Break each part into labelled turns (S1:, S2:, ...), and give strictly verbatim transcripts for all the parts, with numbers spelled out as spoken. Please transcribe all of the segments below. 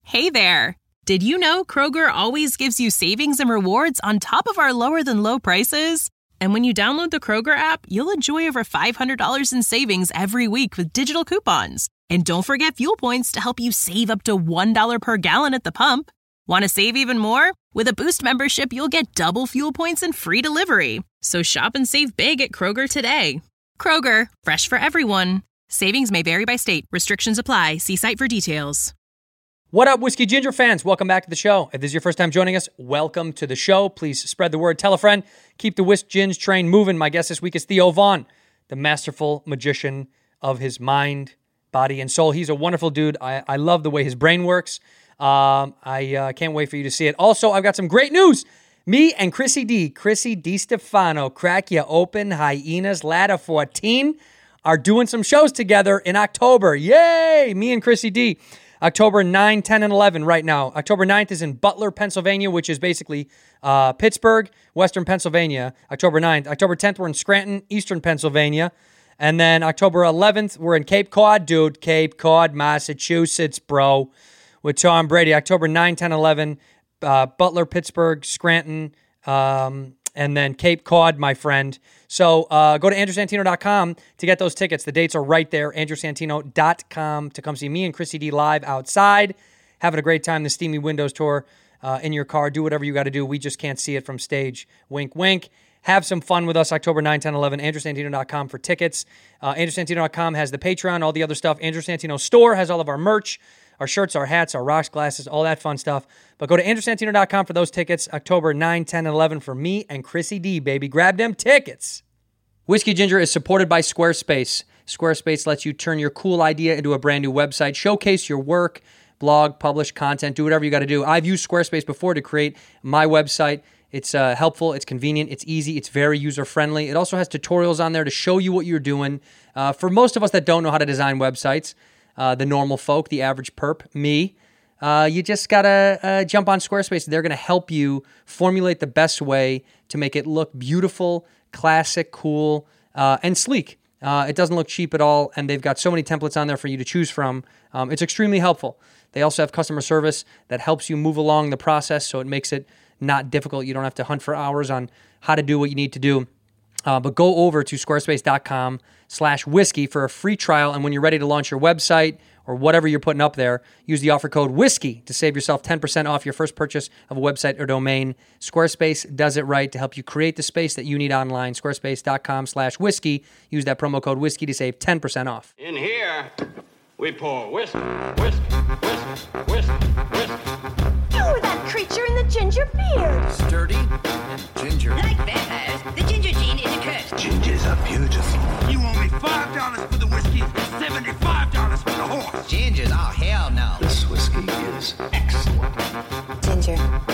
S1: Hey there! Did you know Kroger always gives you savings and rewards on top of our lower-than-low prices? And when you download the Kroger app, you'll enjoy over five hundred dollars in savings every week with digital coupons. And don't forget fuel points to help you save up to one dollar per gallon at the pump. Want to save even more? With a Boost membership, you'll get double fuel points and free delivery. So shop and save big at Kroger today. Kroger, fresh for everyone. Savings may vary by state. Restrictions apply. See site for details.
S2: What up, Whiskey Ginger fans? Welcome back to the show. If this is your first time joining us, welcome to the show. Please spread the word. Tell a friend. Keep the Whisk Ginge train moving. My guest this week is Theo Von, the masterful magician of his mind, body, and soul. He's a wonderful dude. I, I love the way his brain works. Um, I uh, can't wait for you to see it. Also, I've got some great news. Me and Chrissy D, Chrissy DiStefano, Crack Ya Open, Hyenas, Ladder fourteen, are doing some shows together in October. Yay! Me and Chrissy D. October ninth, ten, and eleven right now. October ninth is in Butler, Pennsylvania, which is basically uh, Pittsburgh, Western Pennsylvania. October ninth. October tenth, we're in Scranton, Eastern Pennsylvania. And then October eleventh, we're in Cape Cod, dude. Cape Cod, Massachusetts, bro. With Tom Brady. October ninth, ten, eleven, uh, Butler, Pittsburgh, Scranton, um, and then Cape Cod, my friend. So uh, go to andrew santino dot com to get those tickets. The dates are right there, andrew santino dot com, to come see me and Chrissy D live outside, having a great time, the Steamy Windows Tour uh, in your car. Do whatever you got to do. We just can't see it from stage. Wink, wink. Have some fun with us October ninth, ten, eleven, andrew santino dot com for tickets. Uh, andrew santino dot com has the Patreon, all the other stuff. Andrew Santino Store has all of our merch, our shirts, our hats, our rocks, glasses, all that fun stuff. But go to andrew santino dot com for those tickets. October ninth, ten, and eleven for me and Chrissy D, baby. Grab them tickets. Whiskey Ginger is supported by Squarespace. Squarespace lets you turn your cool idea into a brand new website, showcase your work, blog, publish content, do whatever you got to do. I've used Squarespace before to create my website. It's uh, helpful, it's convenient, it's easy, it's very user-friendly. It also has tutorials on there to show you what you're doing. Uh, for most of us that don't know how to design websites, uh, the normal folk, the average perp, me, uh, you just got to uh, jump on Squarespace. They're going to help you formulate the best way to make it look beautiful, classic, cool, uh, and sleek. Uh, it doesn't look cheap at all, and they've got so many templates on there for you to choose from. Um, it's extremely helpful. They also have customer service that helps you move along the process, so it makes it not difficult. You don't have to hunt for hours on how to do what you need to do. Uh, but go over to squarespace.com slash whiskey for a free trial, and when you're ready to launch your website or whatever you're putting up there, use the offer code whiskey to save yourself ten percent off your first purchase of a website or domain. Squarespace does it right to help you create the space that you need online. Squarespace.com slash whiskey. Use that promo code whiskey to save ten percent off.
S3: In here, we pour whisk, whisk, whisk, whisk, whisk.
S4: Oh, that creature in the ginger beard.
S5: Sturdy and ginger.
S6: Like vampires, the ginger gene is a curse.
S5: Gingers are beautiful.
S7: You owe me five dollars for the whiskey and seventy-five dollars for the horse.
S6: Gingers? Oh, hell no.
S5: This whiskey is excellent.
S4: Ginger.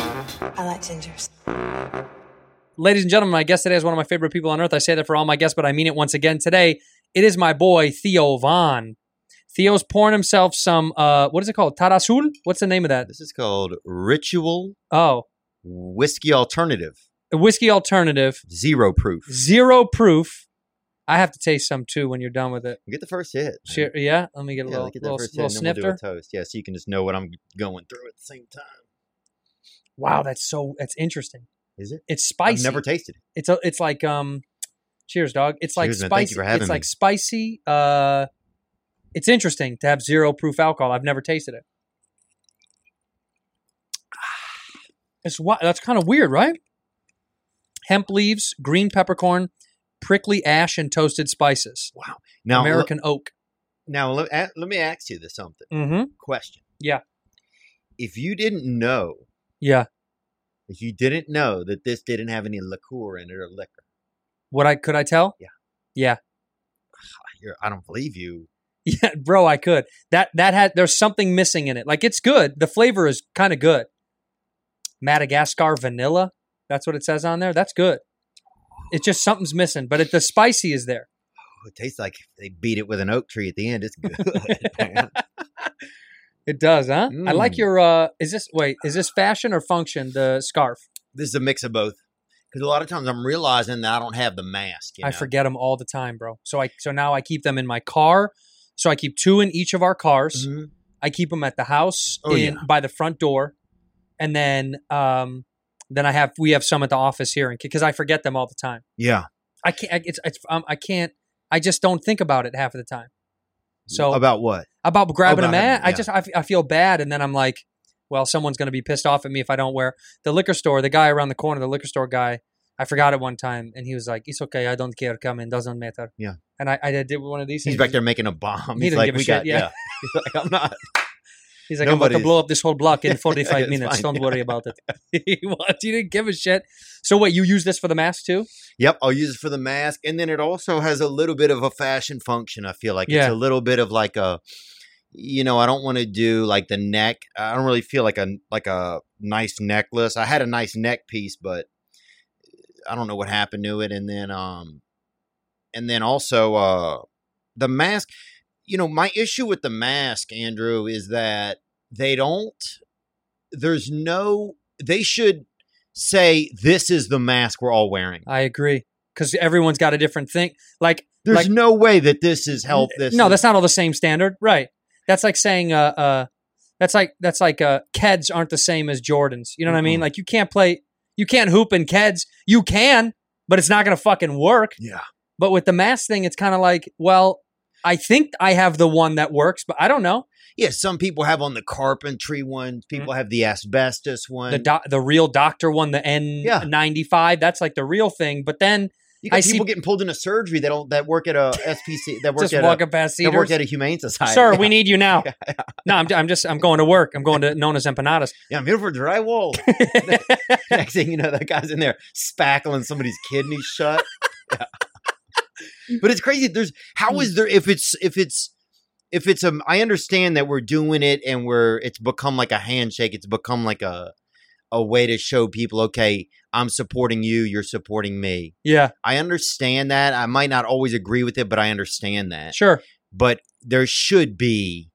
S4: I like gingers.
S2: Ladies and gentlemen, my guest today is one of my favorite people on earth. I say that for all my guests, but I mean it once again today. It is my boy, Theo Von. Theo's pouring himself some, uh, what is it called? Tarasul? What's the name of that?
S8: This is called Ritual
S2: Oh.
S8: Whiskey Alternative.
S2: A whiskey alternative.
S8: Zero proof.
S2: Zero proof. I have to taste some too when you're done with it.
S8: Get the first hit. man.
S2: Sure, yeah? Let me get a
S8: Yeah,
S2: little,
S8: get that
S2: little,
S8: first hit,
S2: little
S8: and then we'll
S2: snifter.
S8: do a toast. Yeah, so you can just know what I'm going through at the same time.
S2: Wow, that's so, that's interesting.
S8: Is it?
S2: It's spicy.
S8: I've never tasted it.
S2: It's a, it's like, um, cheers, dog. It's like
S8: Cheers, man.
S2: spicy.
S8: Thank you for having
S2: it's
S8: me.
S2: like spicy. Uh, it's interesting to have zero proof alcohol. I've never tasted it. It's what that's kind of weird, right? Hemp leaves, green peppercorn, prickly ash, and toasted spices.
S8: Wow. Now,
S2: American oak.
S8: Now, let, a- let me ask you this something.
S2: Mm-hmm.
S8: Question.
S2: Yeah.
S8: If you didn't know,
S2: Yeah.
S8: if you didn't know that this didn't have any liqueur in it or liquor,
S2: What I could I tell?
S8: Yeah.
S2: Yeah.
S8: you're, I don't believe you.
S2: Yeah, bro, I could. That that had there's something missing in it. Like it's good. The flavor is kind of good. Madagascar vanilla. That's what it says on there. That's good. It's just something's missing, but it, the spicy is there.
S8: Oh, it tastes like they beat it with an oak tree at the end. It's good, man.
S2: It does, huh? I like
S8: Mm.
S2: your. uh Is this wait? Is this fashion or function? The scarf.
S8: This is a mix of both. Because a lot of times I'm realizing that I don't have the mask. You
S2: I
S8: know?
S2: forget them all the time, bro. So I so now I keep them in my car. So I keep two in each of our cars.
S8: Mhm.
S2: I keep them at the house
S8: Oh,
S2: in
S8: yeah.
S2: by the front door, and then um, then I have we have some at the office here, because I forget them all the time.
S8: Yeah.
S2: I can't. I- It's, it's um, I can't. I just don't think about it half of the time. So
S8: About what?
S2: about grabbing
S8: about
S2: a mat,
S8: having-
S2: I
S8: yeah.
S2: just I, f- I feel bad, and then I'm like, well, someone's going to be pissed off at me if I don't wear the liquor store. The guy around the corner, the liquor store guy, I forgot it one time, and he was like, "It's okay, I don't care. Come in, doesn't matter."
S8: Yeah.
S2: And I, I did one of these
S8: He's
S2: things.
S8: back there making a bomb.
S2: He
S8: He's
S2: didn't
S8: like,
S2: give a
S8: we
S2: shit,
S8: got,
S2: yeah.
S8: yeah. He's like, I'm not.
S2: He's like, I'm about to
S8: Nobody's-
S2: blow up this whole block in forty-five
S8: It's
S2: minutes.
S8: fine,
S2: Don't
S8: yeah.
S2: worry about it. he, what? He didn't give a shit. So what? You use this for the mask too?
S8: Yep, I'll use it for the mask, and then it also has a little bit of a fashion function. I feel like
S2: Yeah.
S8: it's a little bit of like a, you know, I don't want to do like the neck. I don't really feel like a like a nice necklace. I had a nice neck piece, but I don't know what happened to it. And then, um, and then also uh, the mask. You know, my issue with the mask, Andrew, is that they don't. There's no. They should say this is the mask we're all wearing.
S2: I agree, because everyone's got a different thing. Like,
S8: There's
S2: like
S8: no way that this is help. This
S2: no,
S8: is-
S2: that's not all the same standard, right? That's like saying, uh, uh, that's like that's like uh, Keds aren't the same as Jordans. You know what I mean?
S8: Mhm.
S2: Like you can't play, you can't hoop in Keds. You can, but it's not going to fucking work.
S8: yeah.
S2: But with the mask thing, it's kind of like, well, I think I have the one that works, but I don't know.
S8: Yeah, some people have on the carpentry one. People have the asbestos one.
S2: The do- the real doctor one, the
S8: Yeah.
S2: N ninety-five, that's like the real thing. But then
S8: you got
S2: I see-
S8: people getting pulled into surgery that don't that work at a S P C that work
S2: just
S8: at
S2: walking
S8: a,
S2: past
S8: that work
S2: Cedars.
S8: at a humane society.
S2: Sir,
S8: yeah.
S2: we need you now. No, I'm, I'm just, I'm going to work. I'm going to known as empanadas.
S8: Yeah, I'm here for drywall. Next thing you know, that guy's in there spackling somebody's kidneys shut. Yeah. But it's crazy. There's how is there if it's if it's if it's a I understand that we're doing it and we're it's become like a handshake. It's become like a a way to show people, okay, I'm supporting you, you're supporting me.
S2: Yeah,
S8: I understand that. I might not always agree with it, but I understand that.
S2: sure.
S8: But there should be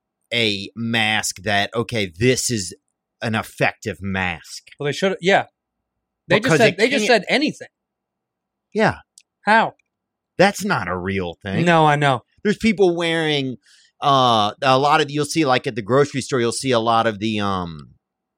S8: a mask that, okay, this is an effective mask.
S2: Well, they should. Yeah, they
S8: Because
S2: just said
S8: it
S2: they just
S8: can't-
S2: said anything.
S8: Yeah,
S2: How?
S8: that's not a real thing.
S2: No, I know.
S8: There's people wearing uh a lot of you'll see like at the grocery store you'll see a lot of the um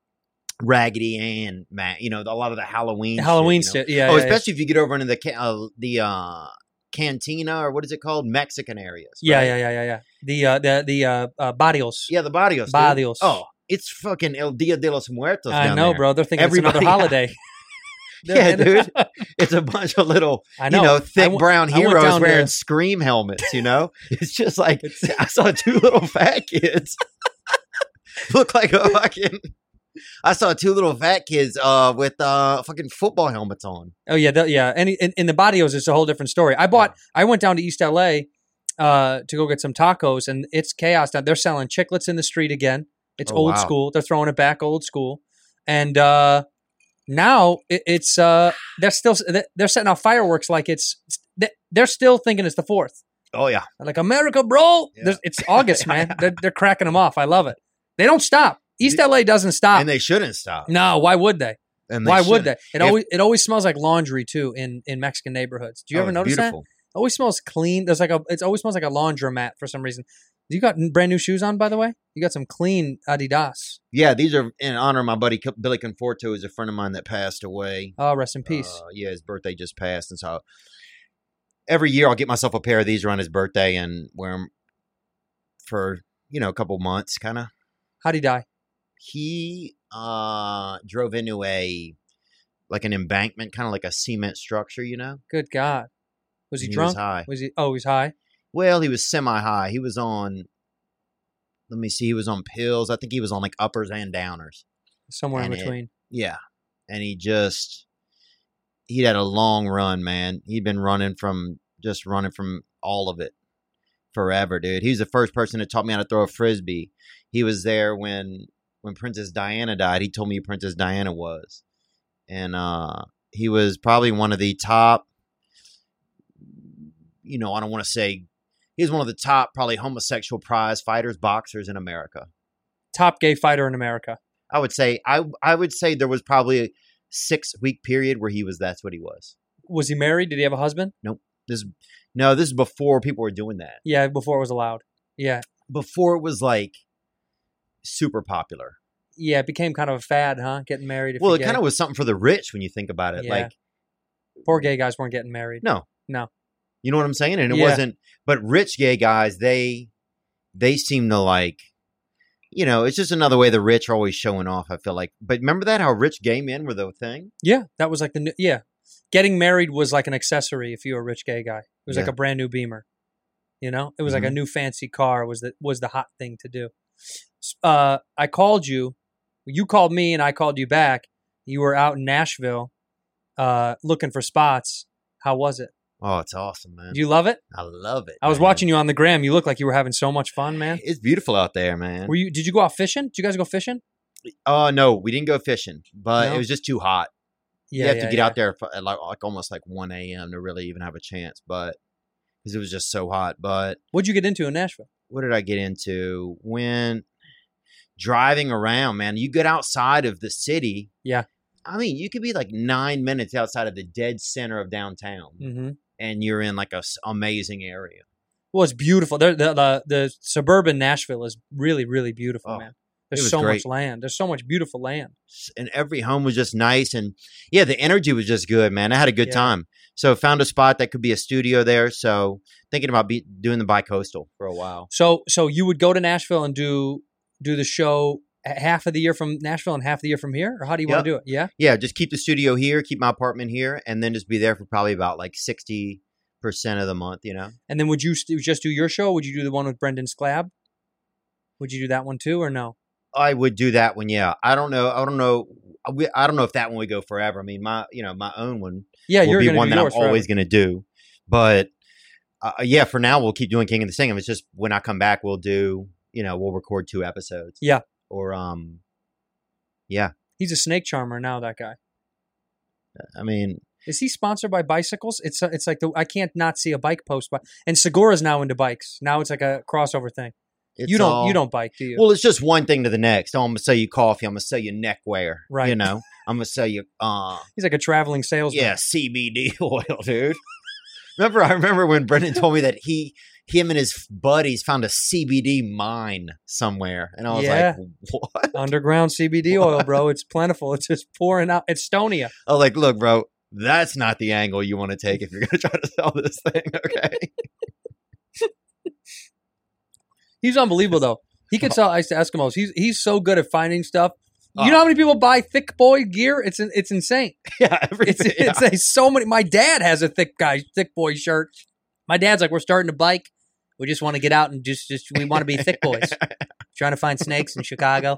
S8: Raggedy Ann ma you know a lot of the Halloween
S2: The Halloween
S8: shit,
S2: shit.
S8: you know?
S2: Yeah.
S8: oh
S2: yeah,
S8: especially if you get over into the ca- uh, the uh cantina or what is it called Mexican areas
S2: yeah.
S8: right?
S2: Yeah, yeah, yeah, yeah. The uh, the the uh, uh, barrios.
S8: yeah the barrios dude.
S2: Barrios.
S8: Oh it's fucking El Dia de los Muertos
S2: I
S8: down
S2: know,
S8: there.
S2: bro. They're thinking
S8: Everybody-
S2: it's another holiday.
S8: Yeah, dude. It's a bunch of little,
S2: I know.
S8: you know,
S2: I
S8: thick
S2: w-
S8: brown
S2: I went
S8: heroes
S2: down
S8: wearing
S2: to-
S8: scream helmets, you know? It's just like, I saw two little fat kids. Look like a fucking, I saw two little fat kids uh, with uh, fucking football helmets on.
S2: Oh yeah, the, yeah. And in, in the barrios, it's a whole different story. I bought. I went down to East L A uh, to go get some tacos, and it's chaos down. They're selling chiclets in the street again. It's
S8: Oh,
S2: old
S8: wow.
S2: school. They're throwing it back old school, and uh, now it, it's uh, they're still they're setting off fireworks like it's they're still thinking it's the fourth.
S8: Oh, yeah.
S2: Like America, bro.
S8: Yeah.
S2: There's- It's August, man. They're, they're cracking them off. I love it. They don't stop. East L A doesn't stop.
S8: And they shouldn't stop.
S2: No, why would they?
S8: And they
S2: Why would
S8: shouldn't.
S2: they? It
S8: If-
S2: always it always smells like laundry too in, in Mexican neighborhoods. Do you
S8: Oh,
S2: ever
S8: it's
S2: notice
S8: beautiful.
S2: that? It always smells clean. There's like a it always smells like a laundromat for some reason. You got brand new shoes on, by the way? You got some clean Adidas.
S8: Yeah, these are in honor of my buddy Co- Billy Conforto, who's a friend of mine that passed away.
S2: Oh, rest in peace.
S8: Uh, yeah, his birthday just passed, and so every year I'll get myself a pair of these around his birthday and wear them for you know a couple months, kind of.
S2: How'd he die?
S8: He uh, drove into a like an embankment, kind of like a cement structure, you know.
S2: Good God. Was he,
S8: He was
S2: drunk?
S8: high.
S2: Was he? Oh, he was high.
S8: Well, he was semi high. He was on. Let me see. He was on pills. I think he was on like uppers and downers.
S2: Somewhere in
S8: And it-
S2: between.
S8: Yeah, and he just he had a long run, man. He'd been running from just running from all of it forever, dude. He was the first person that taught me how to throw a frisbee. He was there when when Princess Diana died. He told me who Princess Diana was, and uh, he was probably one of the top. You know, I don't want to say he was one of the top, probably homosexual prize fighters, boxers in America.
S2: Top gay fighter in America.
S8: I would say I I would say there was probably a six week period where he was that's what he was.
S2: Was he married? Did he have a husband?
S8: This no, this is before people were doing that.
S2: Yeah, before it was allowed. Yeah.
S8: Before it was like super popular.
S2: Yeah, it became kind of a fad, huh? Getting married. If
S8: Well,
S2: you're
S8: it
S2: gay.
S8: kind of was something for the rich when you think about it.
S2: Yeah.
S8: Like,
S2: Poor gay guys weren't getting married.
S8: no,
S2: No.
S8: you know what I'm saying? And it
S2: Yeah.
S8: wasn't, but rich gay guys, they, they seem to like, you know, it's just another way the rich are always showing off, I feel like. But remember that, how rich gay men were the thing?
S2: Yeah, that was like the new, yeah. Getting married was like an accessory if you were a rich gay guy. It was like
S8: Yeah.
S2: a brand new Beamer. You know, it was like a
S8: Mhm.
S2: new fancy car was the was the hot thing to do. S- Uh, I called you, you called me, and I called you back. You were out in Nashville, uh, looking for spots. How was it?
S8: Oh, it's awesome, man.
S2: Do you love it?
S8: I love it.
S2: I was
S8: man.
S2: watching you on the gram. You looked like you were having so much fun, man.
S8: It's beautiful out there, man.
S2: Were you? Did you go out fishing? Did you guys go fishing?
S8: Oh, no, we didn't go fishing, but
S2: No?
S8: it was just too hot.
S2: Yeah,
S8: you have
S2: yeah,
S8: to get
S2: yeah.
S8: out there for, at like, like almost like one a.m. to really even have a chance, but because it was just so hot. But
S2: What'd you get into in Nashville?
S8: what did I get into? When driving around, man, you get outside of the city.
S2: Yeah.
S8: I mean, you could be like nine minutes outside of the dead center of downtown,
S2: Mm-hmm.
S8: and you're in like a s- amazing area.
S2: Well, it's beautiful. There, the, the the suburban Nashville is really, really beautiful,
S8: Oh,
S2: man.
S8: it
S2: There's
S8: was
S2: so
S8: great.
S2: much land. There's so much beautiful land.
S8: And every home was just nice, and yeah, the energy was just good, man. I had a good
S2: Yeah.
S8: time. So found a spot that could be a studio there. So thinking about be, doing the bi-coastal for a while.
S2: So, so you would go to Nashville and do do the show h- half of the year from Nashville and half the year from here, or how do you want
S8: Yep.
S2: to do it? Yeah.
S8: Yeah, just keep the studio here, keep my apartment here, and then just be there for probably about like sixty percent of the month, you know?
S2: And then would you st- just do your show? Or would you do the one with Brendan Sclab? Would you do that one too, or no?
S8: I would do that one, yeah. I don't know. I don't know. we- I don't know if that one would go forever. I mean, my, you know, my own one
S2: Yeah,
S8: will
S2: you're
S8: be
S2: going to
S8: one
S2: do
S8: that I'm
S2: yours forever.
S8: always going to do. But uh, yeah, for now, we'll keep doing King of the Singem. It's just when I come back, we'll do, you know, we'll record two episodes.
S2: Yeah.
S8: Or, um, yeah.
S2: He's a snake charmer now. That guy.
S8: I mean,
S2: Is he sponsored by bicycles? It's it's like the I can't not see a bike post, but and Segura's now into bikes. Now it's like a crossover thing.
S8: it's
S2: you don't
S8: all-
S2: you don't bike, do you?
S8: Well, it's just one thing to the next. Oh, I'm gonna sell you coffee. I'm gonna sell you neckwear.
S2: Right.
S8: You know, I'm gonna sell you, uh,
S2: He's like a traveling salesman.
S8: yeah, C B D oil, dude. remember, I remember when Brendan told me that he, him and his buddies found a C B D mine somewhere, and I was
S2: Yeah.
S8: like, what?
S2: Underground C B D oil, bro. It's plentiful. It's just pouring out. Estonia.
S8: I was like, look, bro, that's not the angle you want to take if you're gonna try to sell this thing. Okay.
S2: He's unbelievable though. He could sell ice to Eskimos. He's he's so good at finding stuff.
S8: Oh.
S2: You know how many people buy thick boy gear? It's it's insane.
S8: yeah.
S2: It's
S8: Everything. yeah.
S2: it's a, so many. My dad has a thick guy, thick boy shirt. My dad's like, we're starting to bike. We just want to get out and just just we want to be thick boys. Trying to find snakes in Chicago.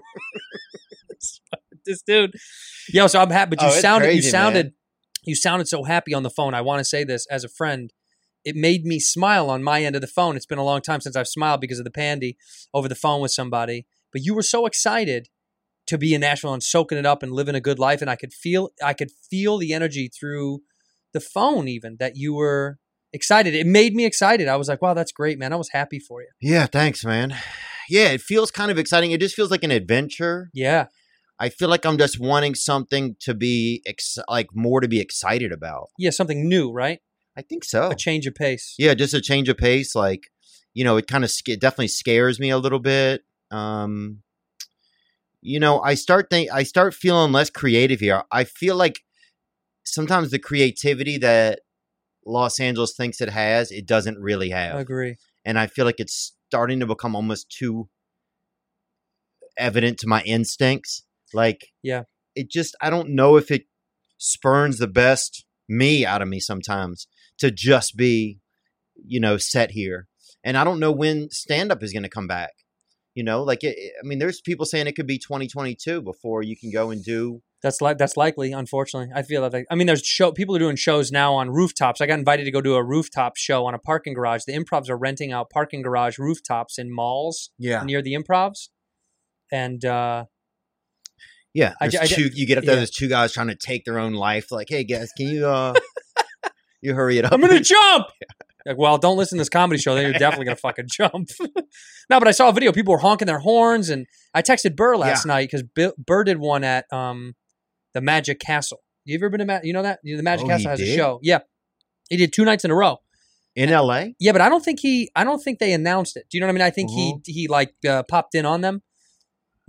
S2: This dude, yo. So I'm happy. But you
S8: Oh, it's
S2: sounded you
S8: crazy,
S2: sounded
S8: man.
S2: you sounded so happy on the phone. I want to say this as a friend. It made me smile on my end of the phone. It's been a long time since I've smiled because of the pandy over the phone with somebody. But you were so excited to be in Nashville and soaking it up and living a good life, and I could feel I could feel the energy through the phone, even that you were excited. It made me excited. I was like, "Wow, that's great, man!" I was happy for you.
S8: Yeah. Thanks, man. Yeah, it feels kind of exciting. It just feels like an adventure.
S2: Yeah,
S8: I feel like I'm just wanting something to be ex- like more to be excited about.
S2: yeah, something new, right?
S8: I think so.
S2: A change of pace.
S8: Yeah, just a change of pace. Like, you know, it kind of sca- definitely scares me a little bit. Um, you know, I start think I start feeling less creative here. I feel like sometimes the creativity that Los Angeles thinks it has, it doesn't really
S2: I
S8: have,
S2: agree.
S8: and I feel like it's starting to become almost too evident to my instincts. Like,
S2: Yeah.
S8: it just I don't know if it spurns the best me out of me sometimes to just be, you know, set here. And I don't know when stand up is going to come back. You know, like, it, I mean, there's people saying it could be twenty twenty-two before you can go and do.
S2: That's like that's likely. Unfortunately, I feel like I mean, there's show people are doing shows now on rooftops. I got invited to go do a rooftop show on a parking garage. The Improvs are renting out parking garage rooftops in malls
S8: Yeah.
S2: near the Improvs, and uh,
S8: Yeah.
S2: I
S8: There's
S2: ju- I
S8: two,
S2: ju-
S8: you get up there,
S2: yeah.
S8: there's two guys trying to take their own life. Like, hey, guys, can you, uh, you hurry it up?
S2: I'm gonna jump. Like, well, don't listen to this comedy show. Then you're definitely gonna fucking jump. No, but I saw a video. People were honking their horns, and I texted Burr last night because Burr did one at um, the Magic Castle. You ever been to Ma- you know that the Magic
S8: Oh,
S2: Castle
S8: he
S2: has a
S8: did?
S2: show? Yeah, he did two nights in a row.
S8: In L A?
S2: Yeah, but I don't think he. I don't think they announced it. Do you know what I mean? I think
S8: Mhm.
S2: he he like uh, popped in on them.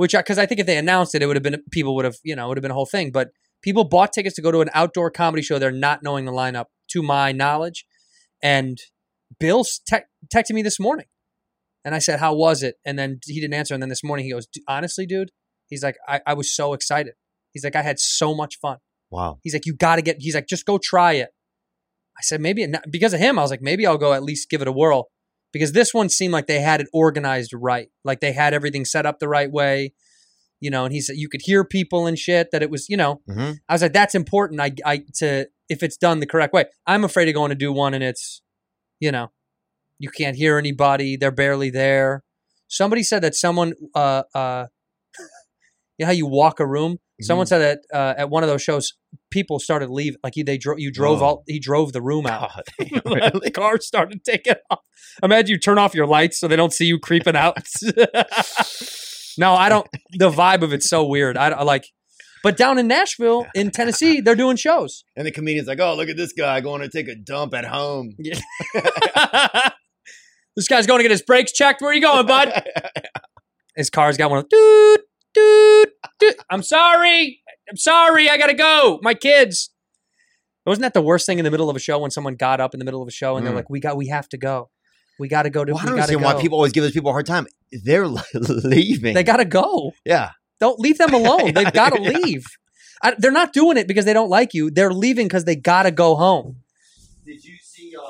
S2: which because I, I think if they announced it, it would have been people would have you know it would have been a whole thing. But people bought tickets to go to an outdoor comedy show. They're not knowing the lineup, to my knowledge. And Bill te- texted me this morning, and I said, "How was it?" And then he didn't answer. And then this morning he goes, "Honestly, dude," he's like, "I, I was so excited." He's like, "I had so much fun."
S8: Wow.
S2: He's like, "You got to get." He's like, "Just go try it." I said, maybe not, because of him, I was like, maybe I'll go at least give it a whirl, because this one seemed like they had it organized right. Like they had everything set up the right way, you know, and he said, you could hear people and shit that it was, you know,
S8: Mm-hmm.
S2: I was like, that's important. I, I, to, if it's done the correct way. I'm afraid of going to do one and it's, you know, you can't hear anybody. They're barely there. Somebody said that someone, uh, uh, you know how you walk a room? Someone said that uh, at one of those shows, people started leaving. Like he, they drove, you drove
S8: Oh.
S2: all, he drove the room out.
S8: God, damn,
S2: The car started taking off. Imagine you turn off your lights so they don't see you creeping out. No, I don't. The vibe of it's so weird. I, I like, but down in Nashville, in Tennessee, they're doing shows.
S8: And the comedian's like, "Oh, look at this guy going to take a dump at home."
S2: Yeah. This guy's going to get his brakes checked. Where are you going, bud? His car's got one of dude, dude, dude. I'm sorry. I'm sorry. I gotta go. My kids. Wasn't that the worst thing in the middle of a show when someone got up in the middle of a show and
S8: Mm.
S2: they're like, "We got, we have to go. We got to go to.
S8: Well, I
S2: we
S8: don't
S2: got to
S8: understand
S2: go.
S8: why people always give those people a hard time. They're leaving.
S2: They got to go.
S8: yeah.
S2: Don't leave them alone. They've got to
S8: Yeah.
S2: leave. I, they're not doing it because they don't like you. They're leaving because they got to go home.
S8: Did you see uh,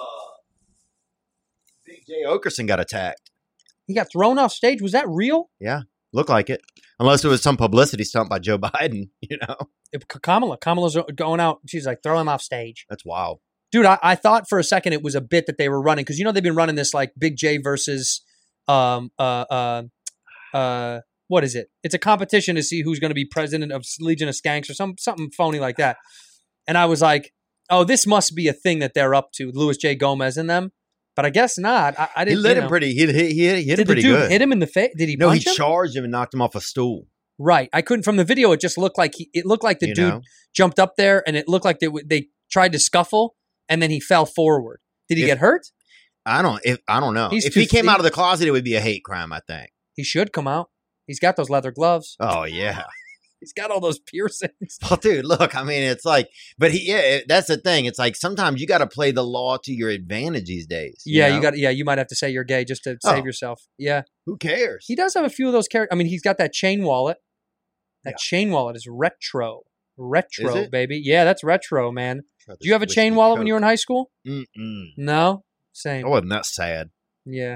S8: Big Jay Okerson got attacked?
S2: He got thrown off stage. Was that real?
S8: Yeah, looked like it. Unless it was some publicity stunt by Joe Biden, you know.
S2: It, Kamala. Kamala's going out. She's like, throw him off stage.
S8: That's wild.
S2: Dude, I, I thought for a second it was a bit that they were running because you know they've been running this like Big J versus um uh uh uh what is it? It's a competition to see who's going to be president of Legion of Skanks or some something phony like that. And I was like, oh, this must be a thing that they're up to, Louis J. Gomez and them. But I guess not. I, I
S8: He
S2: didn't.
S8: lit
S2: you
S8: him
S2: know.
S8: pretty. He, he, he hit, he hit him
S2: Did the
S8: pretty
S2: dude
S8: good.
S2: hit him in the face? Did he
S8: no, he
S2: punch him?
S8: charged him and knocked him off a stool.
S2: Right. I couldn't from the video. It just looked like he. It looked like the
S8: You
S2: dude
S8: know?
S2: jumped up there, and it looked like they w- they tried to scuffle, and then he fell forward. Did he
S8: If-
S2: get hurt?
S8: I don't. If I don't know.
S2: He's
S8: if
S2: too
S8: he came
S2: thick.
S8: out of the closet, it would be a hate crime. I think.
S2: He should come out. He's got those leather gloves.
S8: Oh yeah.
S2: He's got all those piercings.
S8: Well, dude, look. I mean, it's like, but he. Yeah, it- that's the thing. It's like sometimes you got to play the law to your advantage these days.
S2: Yeah,
S8: know?
S2: you got. Yeah, you might have to say you're gay just to save
S8: Oh.
S2: yourself. Yeah,
S8: Who cares?
S2: he does have a few of those characters. I mean, he's got that chain wallet. That
S8: Yeah.
S2: chain wallet is retro, retro,
S8: Is it?
S2: baby. Yeah, that's retro, man. Do you have a chain wallet when you were in high school?
S8: Mm-mm.
S2: No, same.
S8: I wasn't that sad.
S2: Yeah,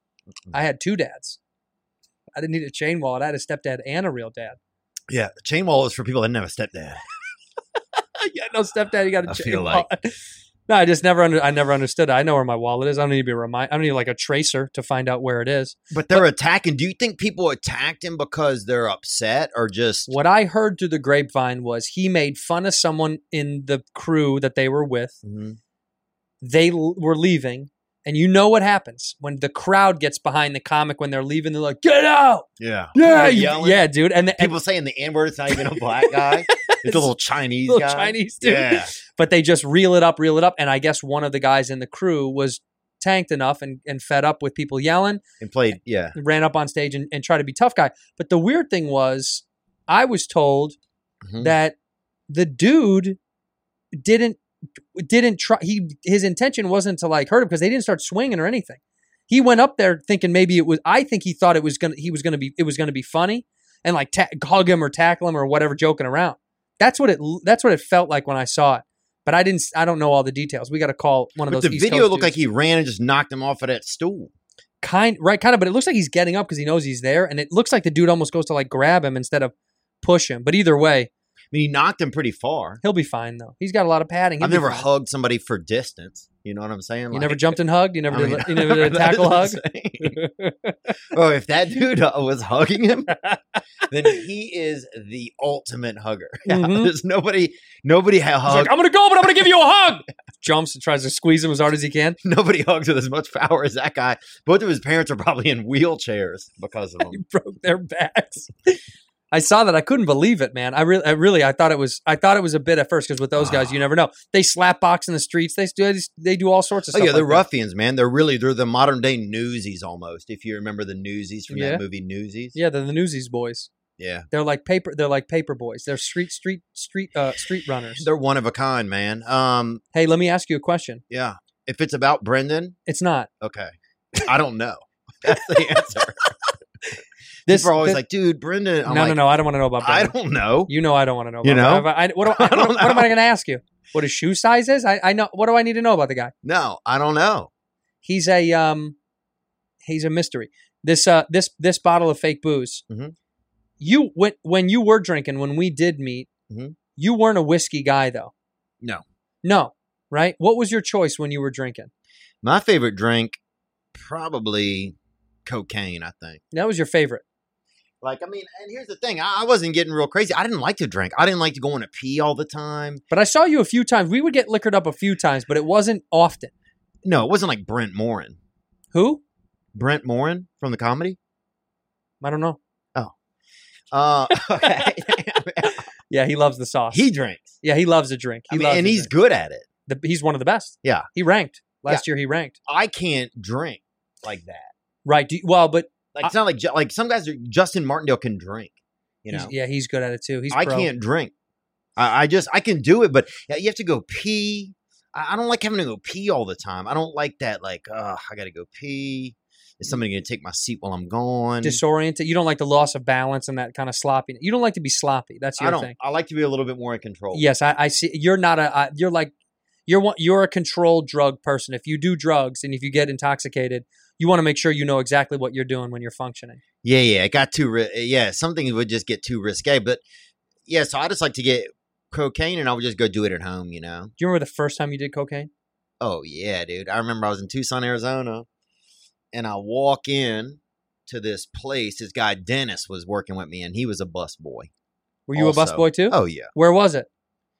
S2: I had two dads. I didn't need a chain wallet. I had a stepdad and a real dad.
S8: Yeah, the chain wallet is for people that didn't have a stepdad.
S2: Yeah, no stepdad. You got a
S8: I
S2: chain
S8: feel like-
S2: wallet. No, I just never under. I never understood. I know where my wallet is. I don't need to be remind. I don't need like a tracer to find out where it is.
S8: But they're attacking. Do you think people attacked him because they're upset or just?
S2: What I heard through the grapevine was he made fun of someone in the crew that they were with.
S8: Mhm.
S2: They l- were leaving, and you know what happens when the crowd gets behind the comic when they're leaving. They're like, "Get out!"
S8: Yeah,
S2: Yeah,
S8: They're
S2: you-
S8: yelling.
S2: yeah, dude. And, the, and
S8: People saying the N word. It's not even a black guy. It's a little Chinese
S2: little
S8: guy.
S2: Chinese dude.
S8: Yeah.
S2: But they just reel it up, reel it up. And I guess one of the guys in the crew was tanked enough and, and fed up with people yelling,
S8: And played. Yeah.
S2: ran up on stage and, and tried to be tough guy. But the weird thing was, I was told
S8: Mhm.
S2: that the dude didn't didn't try. He his intention wasn't to like hurt him because they didn't start swinging or anything. He went up there thinking maybe it was. I think he thought it was gonna. He was gonna be. It was gonna be funny and like ta- hug him or tackle him or whatever, joking around. That's what it. That's what it felt like when I saw it. But I didn't. I don't know all the details. We got to call one of
S8: But
S2: those.
S8: the
S2: East
S8: video
S2: Coast
S8: looked like
S2: dudes.
S8: he ran and just knocked him off of that stool.
S2: kind right, kind of. But it looks like he's getting up because he knows he's there, and it looks like the dude almost goes to like grab him instead of push him. But either way,
S8: I mean, he knocked him pretty far.
S2: he'll be fine though. He's got a lot of padding. He'll
S8: I've
S2: be
S8: never
S2: fine.
S8: hugged somebody for distance. You know what I'm saying?
S2: You
S8: Like-
S2: never jumped and hugged. You never
S8: I
S2: did.
S8: mean,
S2: you never did a tackle hug.
S8: that's insane. Oh, if that dude uh, was hugging him, then he is the ultimate hugger.
S2: Mhm.
S8: There's nobody, nobody ha-
S2: He's
S8: hug,
S2: like, I'm gonna go, but I'm gonna give you a hug. Jumps and tries to squeeze him as hard as he can.
S8: nobody hugs with as much power as that guy. Both of his parents are probably in wheelchairs because of
S2: He
S8: him.
S2: broke their backs. I saw that. I couldn't believe it, man. I really, I really, I thought it was, I thought it was a bit at first because with those guys, you never know. They slap box in the streets. They do, they do all sorts of
S8: Oh
S2: stuff.
S8: yeah, they're
S2: like that.
S8: ruffians, man. They're really they're the modern day Newsies almost. If you remember the Newsies from
S2: Yeah.
S8: that movie Newsies.
S2: Yeah, they're the Newsies boys.
S8: Yeah.
S2: They're like paper. They're like paper boys. They're street street street uh, street runners.
S8: They're one of a kind, man. Um,
S2: Hey, let me ask you a question.
S8: yeah. If it's about Brendan,
S2: It's not.
S8: okay. I don't know. That's the answer.
S2: This
S8: People are always
S2: this-
S8: like, dude, Brendan. I'm
S2: no,
S8: like,
S2: no, no. I don't want to know about.
S8: I
S2: Brendan.
S8: don't know.
S2: You know, I don't want to know.
S8: You
S2: about
S8: know?
S2: I, I, what, do I,
S8: I
S2: what,
S8: don't
S2: what am I
S8: know.
S2: going to ask you? What his shoe size is? I, I know. What do I need to know about the guy?
S8: No, I don't know.
S2: He's a um, he's a mystery. This uh, this this bottle of fake booze.
S8: Mhm.
S2: You when when you were drinking when we did meet,
S8: Mhm.
S2: you weren't a whiskey guy though.
S8: No.
S2: No, right? What was your choice when you were drinking?
S8: My favorite drink, probably cocaine, I think.
S2: That was your favorite.
S8: Like, I mean, and here's the thing. I, I wasn't getting real crazy. I didn't like to drink. I didn't like to go in a pee all the time.
S2: But I saw you a few times. We would get liquored up a few times, but it wasn't often.
S8: No, it wasn't like Brent Morin.
S2: Who?
S8: Brent Morin from the comedy?
S2: I don't know.
S8: Uh, okay.
S2: Yeah, he loves the sauce.
S8: He drinks.
S2: yeah, he loves a drink. He
S8: I mean,
S2: loves
S8: and
S2: a
S8: he's
S2: drink.
S8: good at it.
S2: The, he's one of the best.
S8: Yeah.
S2: He ranked. Last year he ranked.
S8: I can't drink like that.
S2: Right. Do you, well, but
S8: Like, it's not like, Ju- like some guys, are, Justin Martindale can drink, you
S2: he's-
S8: know?
S2: yeah, he's good at it too. He's
S8: I
S2: pro.
S8: can't drink. I, I just, I can do it, but yeah, you have to go pee. I, I don't like having to go pee all the time. I don't like that, like, uh, I got to go pee. Is somebody going to take my seat while I'm gone?
S2: Disoriented. You don't like the loss of balance and that kind of sloppy. You don't like to be sloppy. That's
S8: I
S2: your
S8: don't.
S2: thing.
S8: I like to be a little bit more in control.
S2: Yes, I, I see. You're not a. Uh, you're like, you're one. You're a controlled drug person. If you do drugs and if you get intoxicated, you want to make sure you know exactly what you're doing when you're functioning.
S8: Yeah, yeah. It got too, ri- yeah, some things would just get too risque. But yeah, so I just like to get cocaine and I would just go do it at home, you know?
S2: Do you remember the first time you did cocaine?
S8: Oh, yeah, dude. I remember I was in Tucson, Arizona, and I walk in to this place. This guy, Dennis, was working with me, and he was a bus boy.
S2: Were you
S8: also.
S2: a busboy too?
S8: Oh, yeah.
S2: Where was it?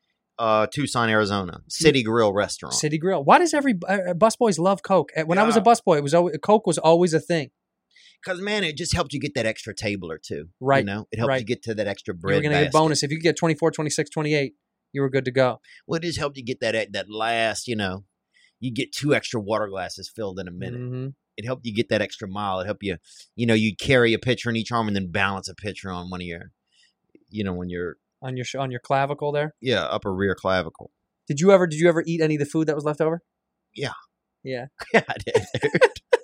S8: Uh, Tucson, Arizona. City Grill Restaurant.
S2: City Grill. Why does every uh, busboys love Coke? Uh, When I was a
S8: Yeah.
S2: busboy, it was always, Coke was always a thing.
S8: Because, man, it just helped you get that extra table or two.
S2: Right,
S8: You know? It helped
S2: right.
S8: you get to that extra
S2: You
S8: bread
S2: were going to get a
S8: basket.
S2: bonus. If you could get twenty-four, twenty-six, twenty-eight, you were good to go.
S8: Well, it just helped you get that that last, you know, you get two extra water glasses filled in a minute.
S2: hmm
S8: It helped you get that extra mile. It helped you, you know, you carry a pitcher in each arm and then balance a pitcher on one of your, you know, when you're,
S2: On your sh- on your clavicle there.
S8: yeah, upper rear clavicle.
S2: Did you ever did you ever eat any of the food that was left over?
S8: Yeah.
S2: Yeah.
S8: Yeah, I did, dude.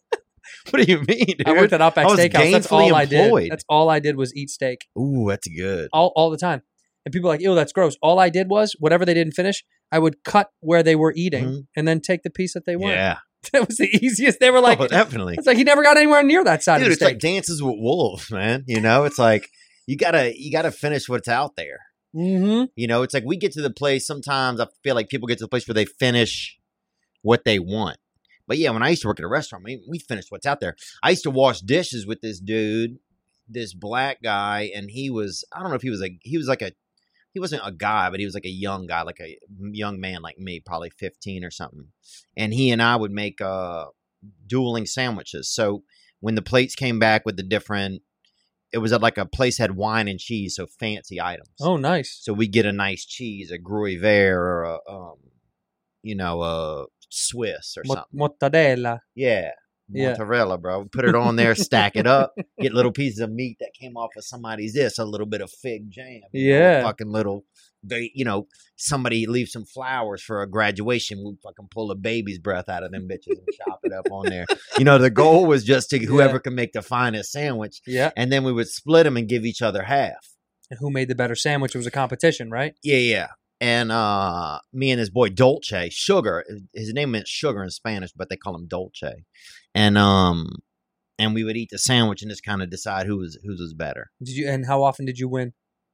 S8: What do you mean, dude?
S2: I worked at Outback
S8: I was
S2: Steakhouse. That's
S8: gainfully
S2: all I
S8: employed.
S2: did. That's all I did was eat steak.
S8: Ooh, that's good.
S2: All all the time. And people are like, ew, that's gross. All I did was whatever they didn't finish, I would cut where they were eating
S8: Mhm.
S2: and then take the piece that they weren't.
S8: Yeah.
S2: That was the easiest. They were like,
S8: oh, definitely.
S2: it's like he never got anywhere near that side
S8: Dude,
S2: of the
S8: it's like
S2: steak.
S8: Dances with Wolves, man. You know, it's like you gotta you gotta finish what's out there.
S2: mm-hmm.
S8: You know, it's like we get to the place sometimes I feel like people get to the place where they finish what they want. But yeah, when I used to work at a restaurant, we, we finished what's out there. I used to wash dishes with this dude, this black guy, and he was, I don't know if he was a, he was like a, he wasn't a guy, but he was like a young guy, like a young man like me, probably fifteen or something. And he and I would make uh, dueling sandwiches. So when the plates came back with the different, it was at like a place had wine and cheese, so fancy items.
S2: Oh, nice.
S8: So we get a nice cheese, a Gruyere or a, um, you know, a Swiss or
S2: Mo-
S8: something.
S2: mozzarella.
S8: Yeah.
S2: Yeah.
S8: Mozzarella, bro. We put it on there, stack it up, get little pieces of meat that came off of somebody's this, a little bit of fig jam. you know,
S2: Yeah.
S8: fucking little, they, you know, somebody leaves some flowers for a graduation. We fucking pull a baby's breath out of them bitches and chop it up on there. You know, the goal was just to whoever
S2: Yeah.
S8: can make the finest sandwich.
S2: Yeah.
S8: And then we would split them and give each other half.
S2: And who made the better sandwich? It was a competition, right?
S8: Yeah, yeah. And uh, me and this boy Dolce, Sugar, his name meant sugar in Spanish, but they call him Dolce. And um, and we would eat the sandwich and just kind of decide who was whose was better.
S2: Did you? And how often did you win?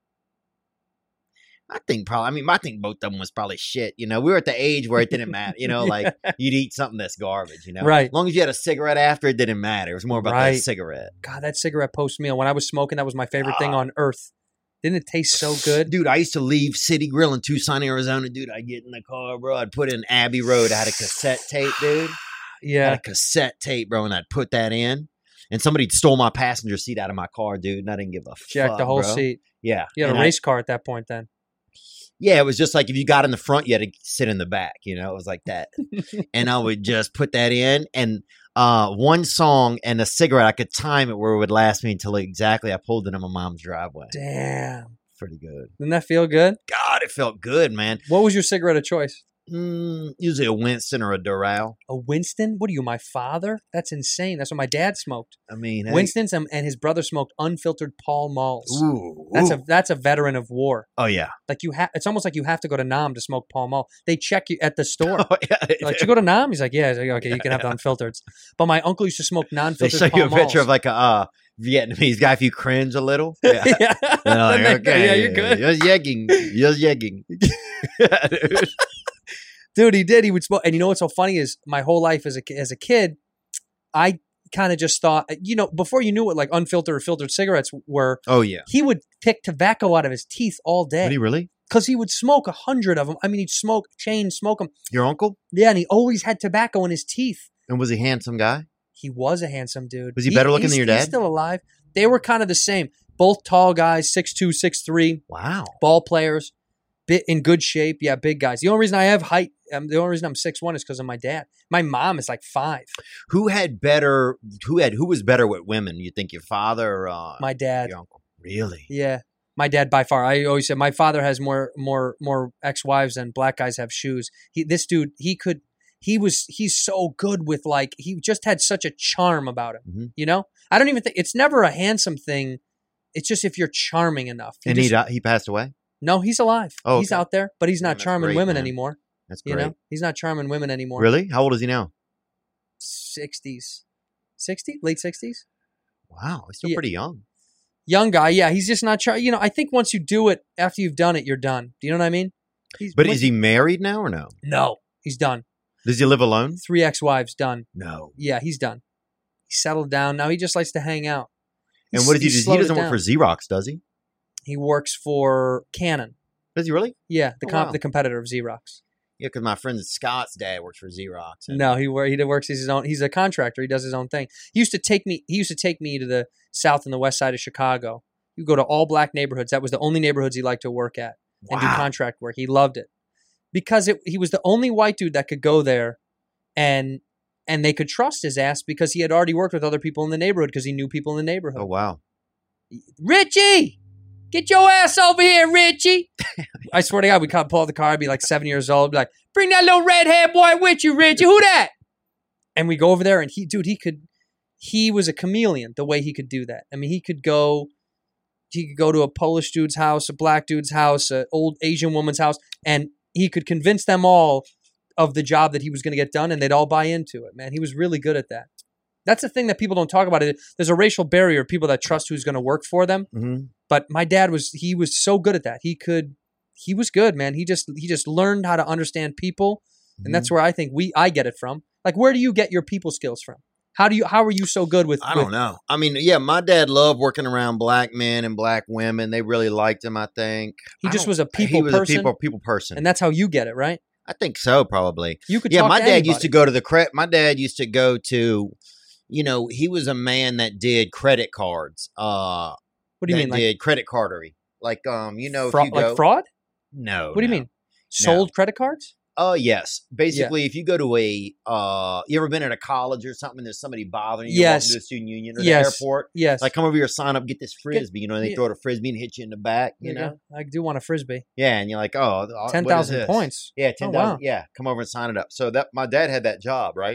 S8: I think probably. I mean, I think both of them was probably shit. You know, we were at the age where it didn't matter. You know, like you'd eat something that's garbage. You know,
S2: Right.
S8: As long as you had a cigarette after, it didn't matter. It was more about
S2: Right.
S8: that cigarette.
S2: God, that cigarette post meal. When I was smoking, that was my favorite thing
S8: Ah.
S2: on earth. Didn't it taste so good?
S8: Dude, I used to leave City Grill in Tucson, Arizona. Dude, I'd get in the car, bro. I'd put in Abbey Road. I had a cassette tape, dude. I
S2: Yeah.
S8: had a cassette tape, bro, and I'd put that in. And somebody stole my passenger seat out of my car, dude, and I didn't give a
S2: Jack
S8: fuck,
S2: the whole
S8: bro.
S2: seat.
S8: Yeah.
S2: You had
S8: And
S2: a
S8: I-
S2: race car at that point then.
S8: Yeah, it was just like if you got in the front, you had to sit in the back. You know, it was like that. And I would just put that in, and uh, one song and a cigarette, I could time it where it would last me until exactly I pulled it in my mom's driveway.
S2: Damn.
S8: Pretty good.
S2: Didn't that feel good?
S8: God, it felt good, man.
S2: What was your cigarette of choice?
S8: Mm, usually a Winston or a Doral.
S2: A Winston? What are you, my father? That's insane. That's what my dad smoked.
S8: I mean, hey.
S2: Winston's and, and his brother smoked unfiltered Pall Malls.
S8: Ooh,
S2: that's
S8: ooh.
S2: a that's a veteran of war.
S8: Oh yeah.
S2: Like you have, it's almost like you have to go to Nam to smoke Pall Mall. They check you at the store.
S8: Oh, yeah.
S2: Like, you go to Nam? He's like, yeah. He's like, okay, you can have the unfiltered. But my uncle used to smoke
S8: They
S2: non-filtered
S8: show
S2: Pall
S8: you a picture
S2: Malls.
S8: of like a uh, Vietnamese guy if you cringe a little. Yeah.
S2: yeah.
S8: They're like,
S2: Then they-
S8: okay,
S2: yeah, you're good.
S8: Just yegging. Just yegging. Dude.
S2: Dude, he did. He would smoke. And you know what's so funny is my whole life as a ki- as a kid, I kind of just thought, you know, before you knew what like unfiltered or filtered cigarettes were,
S8: Oh yeah.
S2: he would pick tobacco out of his teeth all day.
S8: Did he really?
S2: Because he would smoke a hundred of them. I mean, he'd smoke, chain smoke them.
S8: Your uncle?
S2: Yeah, and he always had tobacco in his teeth.
S8: And was he a handsome guy?
S2: He was a handsome dude.
S8: Was he better looking
S2: he's-
S8: than your
S2: He's
S8: dad?
S2: still alive. They were kind of the same. Both tall guys, six two, six three,
S8: Wow.
S2: ball players, bit in good shape. Yeah, big guys. The only reason I have height, um, the only reason I'm six one is because of my dad. My mom is like five.
S8: Who had better? Who had? Who was better with women? You think your father or uh,
S2: My dad.
S8: your uncle? Really?
S2: Yeah. My dad by far. I always said my father has more more more ex-wives than black guys have shoes. He this dude, he could he was he's so good with like he just had such a charm about him.
S8: Mhm.
S2: You know? I don't even think it's never a handsome thing. It's just if you're charming enough. You
S8: And
S2: just-
S8: he di- he passed away.
S2: No, he's alive.
S8: Oh,
S2: he's
S8: okay.
S2: out there, but he's
S8: Man,
S2: not
S8: that's
S2: charming
S8: great,
S2: women
S8: man.
S2: anymore.
S8: That's
S2: You
S8: great.
S2: know? He's not charming women anymore.
S8: Really? How old is he now?
S2: sixties. sixty? Late sixties?
S8: Wow, he's still
S2: Yeah.
S8: pretty young.
S2: Young guy, yeah. He's just not char- you know, I think once you do it, after you've done it, you're done. Do you know what I mean? He's,
S8: But
S2: once-
S8: is he married now or no?
S2: No, he's done.
S8: Does he live alone?
S2: Three ex-wives done.
S8: No.
S2: Yeah, he's done. He settled down. Now he just likes to hang out.
S8: And what does he do? He
S2: slowed it
S8: doesn't work
S2: down.
S8: for Xerox, does he?
S2: He works for Canon.
S8: Does he really?
S2: Yeah, the
S8: Oh,
S2: comp,
S8: wow.
S2: the competitor of Xerox.
S8: Yeah, because my friend Scott's dad works for Xerox. and-
S2: No, he wor- he works he's his own. He's a contractor. He does his own thing. He used to take me. He used to take me to the south and the west side of Chicago. You go to all black neighborhoods. That was the only neighborhoods he liked to work at and do
S8: Wow.
S2: contract work. He loved it because it, he was the only white dude that could go there, and and they could trust his ass because he had already worked with other people in the neighborhood because he knew people in the neighborhood.
S8: Oh wow.
S2: Richie, get your ass over here, Richie. I swear to God, we could pull out the car. I'd be like seven years old. Be like, bring that little red haired boy with you, Richie. Who that? And we go over there, and he, dude, he could, he was a chameleon the way he could do that. I mean, he could go, he could go to a Polish dude's house, a black dude's house, an old Asian woman's house, and he could convince them all of the job that he was going to get done, and they'd all buy into it, man. He was really good at that. That's the thing that people don't talk about. It There's a racial barrier of people that trust who's going to work for them.
S8: Mm-hmm.
S2: But my dad was he was so good at that. He could he was good, man. He just he just learned how to understand people, and that's where I think we I get it from. Like, where do you get your people skills from? How do you how are you so good with?
S8: I don't
S2: with-
S8: know. I mean, yeah, my dad loved working around black men and black women. They really liked him, I think.
S2: He
S8: I
S2: just
S8: don't-
S2: was a people
S8: He was
S2: person,
S8: a people people person.
S2: and that's how you get it, right?
S8: I think so, probably.
S2: You could
S8: Yeah,
S2: talk
S8: my
S2: to
S8: dad used to
S2: anybody.
S8: go to the credit. My dad used to go to, you know, he was a man that did credit cards. Uh,
S2: What do you
S8: that
S2: mean, like
S8: did credit cardery? Like, um, you know,
S2: fraud?
S8: if you go,
S2: Like fraud?
S8: No.
S2: What do you
S8: no.
S2: mean? Sold credit cards?
S8: Oh, yes. Basically, if you go to a, uh, you ever been at a college or something, there's somebody bothering you,
S2: Yes.
S8: walking to the student union or
S2: Yes.
S8: the airport.
S2: Yes.
S8: Like, come over here, sign up, get this frisbee. You know, and they
S2: yeah.
S8: throw it a frisbee and hit you in the back, you
S2: There
S8: know?
S2: go. I do want a frisbee.
S8: Yeah, and you're like, oh, uh,
S2: Ten
S8: what is
S2: thousand
S8: this?
S2: points.
S8: Yeah, ten
S2: Oh,
S8: thousand.
S2: wow.
S8: Yeah, come over and sign it up. So that my dad had that job, right?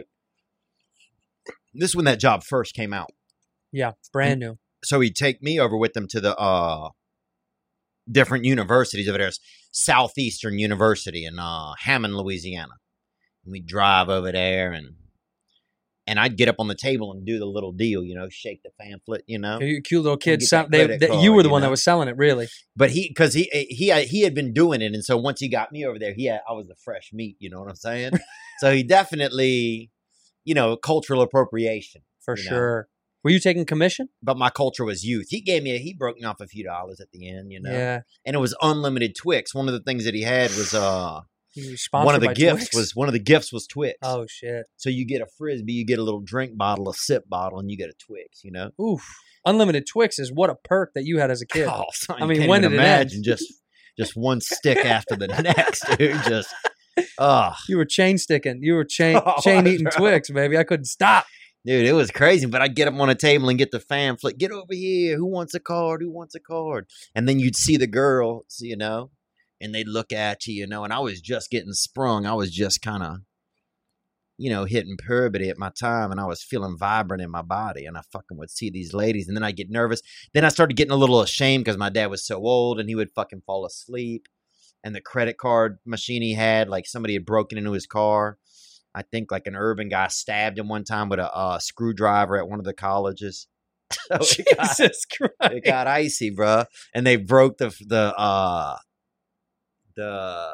S8: This is when that job first came out.
S2: Yeah, brand new.
S8: So he'd take me over with him to the uh, different universities over there. Southeastern University in uh, Hammond, Louisiana. And we'd drive over there, and and I'd get up on the table and do the little deal, you know, shake the pamphlet, you know.
S2: You cute little kids.
S8: get
S2: Sell,
S8: that
S2: they,
S8: credit
S2: they-
S8: card,
S2: you were the
S8: you
S2: one
S8: know?
S2: that was selling it, really.
S8: But he, because he he he had been doing it, and so once he got me over there, he had I was the fresh meat. You know what I'm saying? So he definitely, you know, cultural appropriation
S2: For
S8: you know.
S2: sure. Were you taking commission?
S8: But my culture was youth. He gave me a, he broke me off a few dollars at the end, you know.
S2: Yeah.
S8: And it was unlimited Twix. One of the things that he had was uh
S2: You were sponsored
S8: one of the
S2: by
S8: gifts
S2: Twix?
S8: was one of the gifts was Twix.
S2: Oh shit!
S8: So you get a frisbee, you get a little drink bottle, a sip bottle, and you get a Twix. You know.
S2: Oof! Unlimited Twix is what a perk that you had as a kid.
S8: Oh, son,
S2: I
S8: you
S2: mean,
S8: can't
S2: when
S8: even
S2: did it end?
S8: imagine just just one stick after the next, dude. Just, oh.
S2: You were chain sticking. You were chain
S8: Oh,
S2: chain eating
S8: bro.
S2: Twix, baby. I couldn't stop.
S8: Dude, it was crazy, but I'd get up on a table and get the fan flick. Get over here. Who wants a card? Who wants a card? And then you'd see the girls, you know, and they'd look at you, you know, and I was just getting sprung. I was just kind of, you know, hitting puberty at my time, and I was feeling vibrant in my body, and I fucking would see these ladies, and then I'd get nervous. Then I started getting a little ashamed because my dad was so old, and he would fucking fall asleep. And the credit card machine he had, like somebody had broken into his car. I think like an urban guy stabbed him one time with a uh, screwdriver at one of the colleges. So it got,
S2: Jesus Christ.
S8: it got icy, bro. And they broke the the uh, the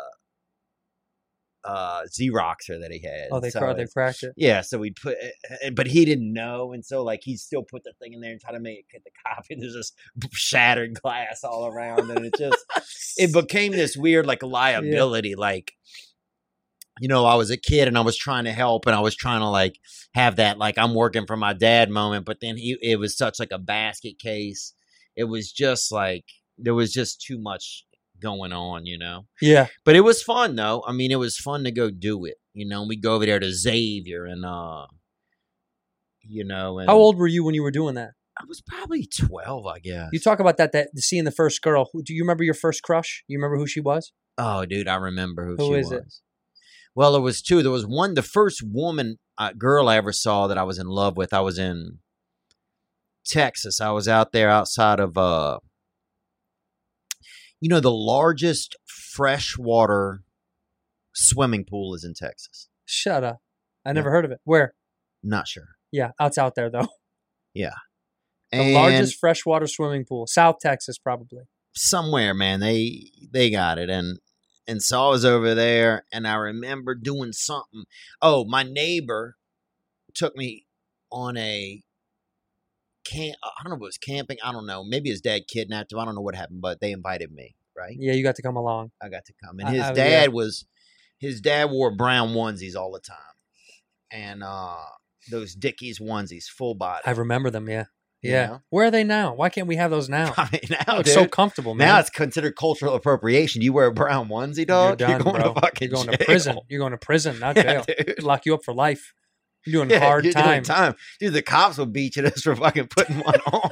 S8: uh, Xeroxer that he had.
S2: Oh, they,
S8: so
S2: cra- they
S8: it's-
S2: cracked it.
S8: Yeah, so we put, but he didn't know, and so like he still put the thing in there and try to make it get the copy. There's just shattered glass all around, and it just it became this weird like liability, like. You know, I was a kid and I was trying to help and I was trying to like have that like I'm working for my dad moment, but then he it was such like a basket case. It was just like there was just too much going on, you know.
S2: Yeah.
S8: But it was fun though. I mean, it was fun to go do it. You know, we go over there to Xavier and uh you know, and
S2: How old were you when you were doing that?
S8: I was probably twelve, I guess.
S2: You talk about that, that seeing the first girl. Who- Do you remember your first crush? You remember who she was?
S8: Oh, dude, I remember who,
S2: Who
S8: she
S2: is
S8: was.
S2: it?
S8: Well, there was two. There was one, the first woman, uh, girl I ever saw that I was in love with. I was in Texas. I was out there outside of, uh, you know, the largest freshwater swimming pool is in Texas.
S2: Shut up. I
S8: Yeah.
S2: never heard of it. Where?
S8: Not sure.
S2: Yeah, it's out there though.
S8: Yeah.
S2: The
S8: And
S2: largest freshwater swimming pool. South Texas, probably.
S8: somewhere, man, they they got it. And and so I was over there, and I remember doing something. Oh, my neighbor took me on a camp. I don't know if it was camping. I don't know. Maybe his dad kidnapped him. I don't know what happened, but they invited me. Right?
S2: Yeah, you got to come along.
S8: I got to come, and
S2: I-
S8: his
S2: I-
S8: dad
S2: yeah.
S8: was his dad wore brown onesies all the time, and uh those Dickies onesies, full body.
S2: I remember them. Yeah,
S8: You
S2: yeah.
S8: know?
S2: Where are they now? Why can't we have those now?
S8: I mean, now,
S2: It's so
S8: dude,
S2: comfortable, man.
S8: now it's considered cultural appropriation. You wear a brown onesie, dog.
S2: You're done,
S8: going
S2: bro.
S8: to fucking
S2: You're going to
S8: jail.
S2: prison. You're going to prison, not
S8: Yeah,
S2: jail.
S8: dude.
S2: Lock you up for life. You're doing
S8: Yeah,
S2: hard
S8: you're doing
S2: time.
S8: time. Dude, the cops will beat you just for fucking putting one on.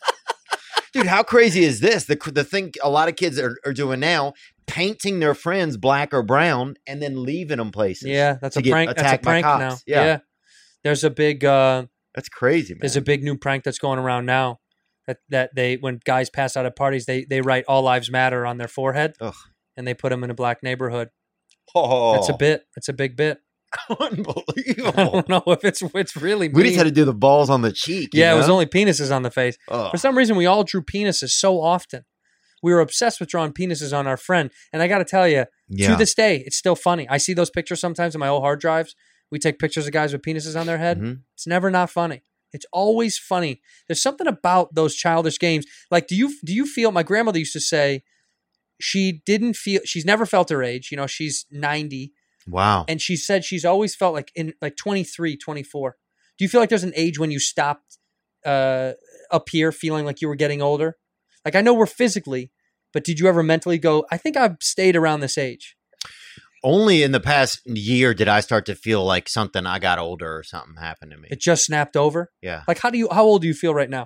S8: Dude, how crazy is this? The the thing a lot of kids are, are doing now, painting their friends black or brown and then leaving them places.
S2: Yeah, that's
S8: to
S2: a
S8: get
S2: prank. That's a
S8: attacked by
S2: prank
S8: cops.
S2: now.
S8: Yeah.
S2: Yeah. There's a big. Uh,
S8: That's crazy, man.
S2: There's a big new prank that's going around now. That that they when guys pass out at parties, they they write "All Lives Matter" on their forehead,
S8: Ugh.
S2: and they put them in a black neighborhood.
S8: oh,
S2: That's a bit. It's a big bit. I
S8: unbelievable.
S2: don't know if it's it's really.
S8: We just
S2: mean.
S8: had to do the balls on the cheek. you
S2: Yeah, it was
S8: know?
S2: only penises on the face.
S8: Ugh.
S2: For some reason, we all drew penises so often. We were obsessed with drawing penises on our friend, and I got to tell you,
S8: yeah.
S2: to this day, it's still funny. I see those pictures sometimes in my old hard drives. We take pictures of guys with penises on their head.
S8: Mhm.
S2: It's never not funny. It's always funny. There's something about those childish games. Like, do you do you feel? My grandmother used to say she didn't feel. She's never felt her age. You know, she's ninety,
S8: Wow.
S2: and she said she's always felt like in like twenty-three, twenty-four. Do you feel like there's an age when you stopped uh, up here, feeling like you were getting older? Like, I know we're physically, but did you ever mentally go, I think I've stayed around this age?
S8: Only in the past year did I start to feel like something I got older or something happened to me.
S2: It just snapped over.
S8: Yeah.
S2: Like, how do you? How old do you feel right now?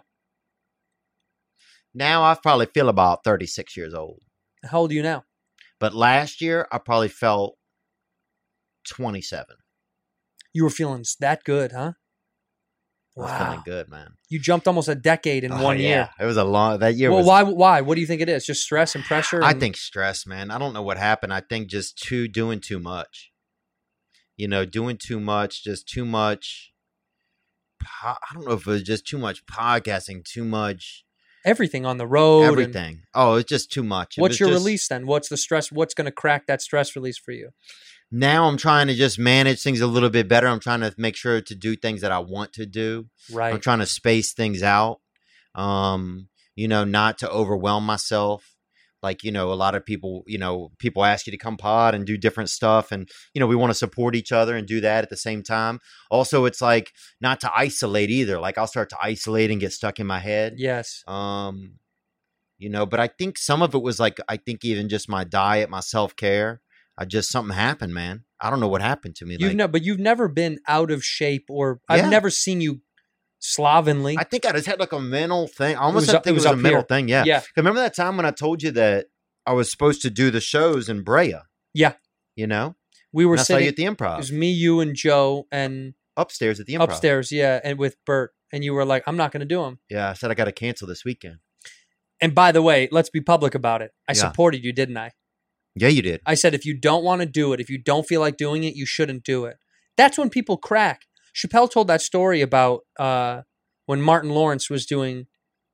S8: Now I probably feel about thirty-six years old.
S2: How old are you now?
S8: But last year I probably felt twenty-seven.
S2: You were feeling that good, huh?
S8: I was
S2: Wow.
S8: feeling good, man.
S2: You jumped almost a decade in
S8: Oh,
S2: one
S8: yeah.
S2: year.
S8: It was a long, that year
S2: Well,
S8: was,
S2: why? Why? What do you think it is? Just stress and pressure?
S8: I
S2: and-
S8: think stress, man. I don't know what happened. I think just too, doing too much. You know, doing too much, just too much. po- I don't know if it was just too much podcasting, too much
S2: everything on the road. and-
S8: everything. Oh, it's just too much. It
S2: What's
S8: was
S2: your
S8: just-
S2: release then? What's the stress? What's going to crack that stress release for you?
S8: Now I'm trying to just manage things a little bit better. I'm trying to make sure to do things that I want to do. I'm
S2: Right.
S8: trying to space things out. Um, you know, not to overwhelm myself. Like, you know, a lot of people, you know, people ask you to come pod and do different stuff. And, you know, we want to support each other and do that at the same time. Also, it's like not to isolate either. Like I'll start to isolate and get stuck in my head.
S2: Yes.
S8: Um, you know, but I think some of it was like, I think even just my diet, my self-care, I just, something happened, man. I don't know what happened to me.
S2: You've
S8: like,
S2: no, but you've never been out of shape or I've
S8: Yeah.
S2: never seen you slovenly.
S8: I think I just had like a mental thing. I almost
S2: was
S8: had
S2: up-
S8: to think
S2: it
S8: it was,
S2: was
S8: a
S2: up
S8: mental
S2: here.
S8: thing. Yeah.
S2: Yeah.
S8: 'Cause remember that time when I told you that I was supposed to do the shows in Brea?
S2: Yeah.
S8: You know?
S2: We were
S8: And I saw
S2: sitting,
S8: you at the
S2: it
S8: Improv.
S2: was me, you, and Joe, and
S8: Upstairs at the Improv.
S2: upstairs, yeah, and with Bert. And you were like, I'm not going to do them.
S8: Yeah. I said I got to cancel this weekend.
S2: And by the way, let's be public about it. I
S8: Yeah.
S2: supported you, didn't I?
S8: Yeah, you did.
S2: I said, if you don't want to do it, if you don't feel like doing it, you shouldn't do it. That's when people crack. Chappelle told that story about uh, when Martin Lawrence was doing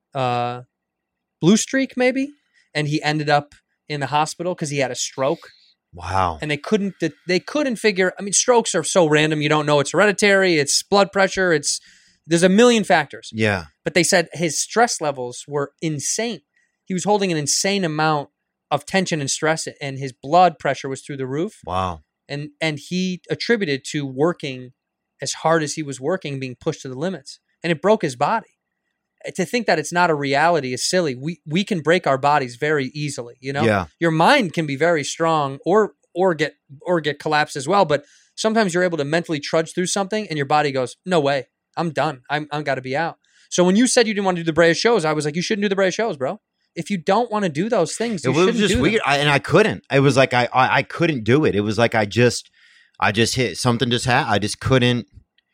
S2: uh, Blue Streak, maybe, and he ended up in the hospital because he had a stroke,
S8: Wow.
S2: and they couldn't they couldn't figure. I mean, strokes are so random. You don't know it's hereditary, it's blood pressure, it's there's a million factors.
S8: Yeah.
S2: But they said his stress levels were insane. He was holding an insane amount of tension and stress, and his blood pressure was through the roof.
S8: Wow.
S2: And and he attributed to working as hard as he was working, being pushed to the limits, and it broke his body. To think that it's not a reality is silly. We we can break our bodies very easily. You know,
S8: Yeah.
S2: your mind can be very strong, or or get or get collapsed as well. But sometimes you're able to mentally trudge through something, and your body goes, "No way, I'm done. I'm I'm got to be out." So when you said you didn't want to do the Brea shows, I was like, "You shouldn't do the Brea shows, bro. If you don't want to do those things, you
S8: It was
S2: shouldn't
S8: just
S2: do
S8: weird.
S2: them."
S8: I, and I couldn't. It was like I, I I couldn't do it. It was like I just I just hit something just happened. I just couldn't.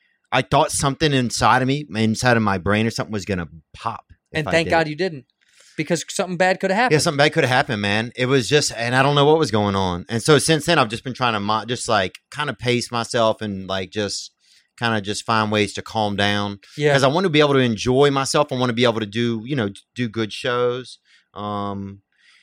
S8: I thought something inside of me, inside of my brain or something was going to pop. if
S2: And
S8: I
S2: thank
S8: did
S2: God
S8: it.
S2: you didn't, because something bad could have happened.
S8: Yeah, something bad could have happened, man. It was just, and I don't know what was going on. And so since then, I've just been trying to mo- just like kind of pace myself and like just kind of just find ways to calm down.
S2: Yeah.
S8: Because I want to be able to enjoy myself. I want to be able to do, you know, do good shows. Um,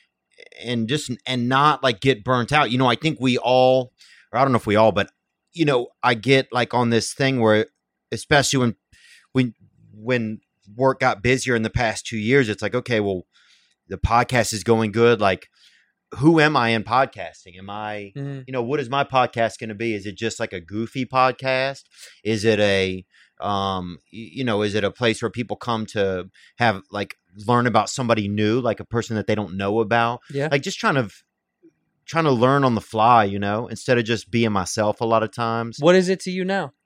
S8: and just, and not like get burnt out. You know, I think we all, or I don't know if we all, but, you know, I get like on this thing where, especially when, when, when work got busier in the past two years, it's like, okay, well, the podcast is going good. Like, who am I in podcasting? Am I,
S2: Mhm.
S8: you know, what is my podcast going to be? Is it just like a goofy podcast? Is it a, um, y- you know, is it a place where people come to have like learn about somebody new, like a person that they don't know about?
S2: Yeah.
S8: Like just trying to, trying to learn on the fly, you know, instead of just being myself a lot of times.
S2: What is it to you now?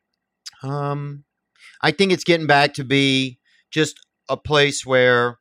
S8: Um, I think it's getting back to be just a place where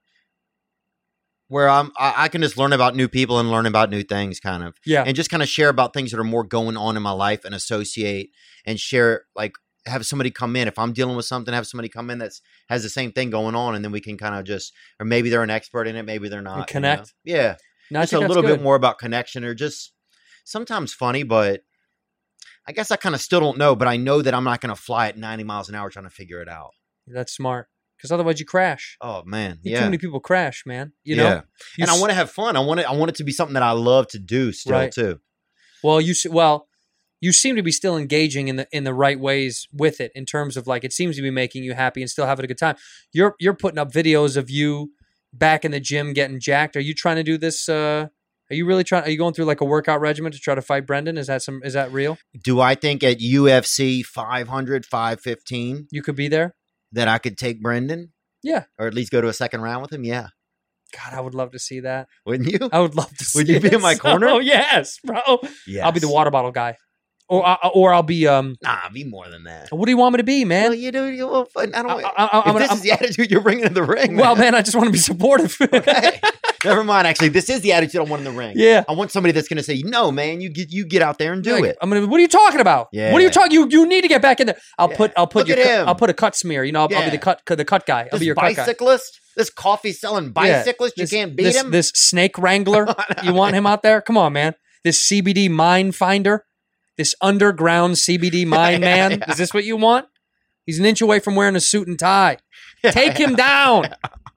S8: where I'm I, I can just learn about new people and learn about new things, kind of,
S2: Yeah.
S8: and just kind of share about things that are more going on in my life and associate and share, like have somebody come in if I'm dealing with something, have somebody come in that's has the same thing going on, and then we can kind of just, or maybe they're an expert in it, maybe they're not, you know?
S2: connect.
S8: Yeah,
S2: No, I
S8: just
S2: think
S8: a
S2: that's
S8: little
S2: good.
S8: bit more about connection, or just sometimes funny, but I guess I kind of still don't know, but I know that I'm not going to fly at ninety miles an hour trying to figure it out.
S2: That's smart, because otherwise you crash.
S8: Oh man,
S2: Too
S8: yeah,
S2: many people crash, man. You know.
S8: yeah.
S2: You
S8: And I
S2: s-
S8: want to have fun. I want it. I want it to be something that I love to do still
S2: Right.
S8: too.
S2: Well, you s- well, you seem to be still engaging in the in the right ways with it, in terms of like it seems to be making you happy and still having a good time. You're you're putting up videos of you back in the gym getting jacked. Are you trying to do this? Uh, are you really trying? Are you going through like a workout regimen to try to fight Brendan? Is that some? Is that real?
S8: Do I think at U F C five hundred, five fifteen
S2: You could be there.
S8: that I could take Brendan?
S2: Yeah.
S8: Or at least go to a second round with him? Yeah.
S2: God, I would love to see that.
S8: Wouldn't you?
S2: I would love to. see
S8: Would you be in my
S2: it.
S8: corner?
S2: Oh yes, bro.
S8: Yes.
S2: I'll be the water bottle guy, or I, or I'll be um.
S8: Nah, be more than that.
S2: What do you want me to be, man?
S8: Well, you do. You will. I don't.
S2: I- I- I-
S8: if
S2: I'm gonna-
S8: this
S2: I'm-
S8: is the attitude you're bringing to the ring,
S2: Well, man, I just want to be supportive.
S8: Okay. Never mind. Actually, this is the attitude I want in the ring.
S2: Yeah.
S8: I want somebody that's going to say, "No, man, you get you get out there and do
S2: Like,
S8: it."
S2: I'm gonna. What are you talking about?
S8: Yeah.
S2: What are you talking? You you need to get back in there. I'll
S8: Yeah.
S2: put I'll put
S8: Look
S2: your
S8: at
S2: cut-
S8: him.
S2: I'll put a cut smear. You know, I'll, I'll be
S8: Yeah.
S2: the cut the cut guy. I'll
S8: This
S2: be your cut guy.
S8: bicyclist, this coffee selling
S2: Yeah.
S8: bicyclist,
S2: This-
S8: you can't beat
S2: this,
S8: him.
S2: This snake wrangler. You want him out there? Come on, man. This C B D mine finder. This underground C B D mine
S8: Yeah,
S2: man.
S8: yeah.
S2: Is this what you want? He's an inch away from wearing a suit and tie. Take him down.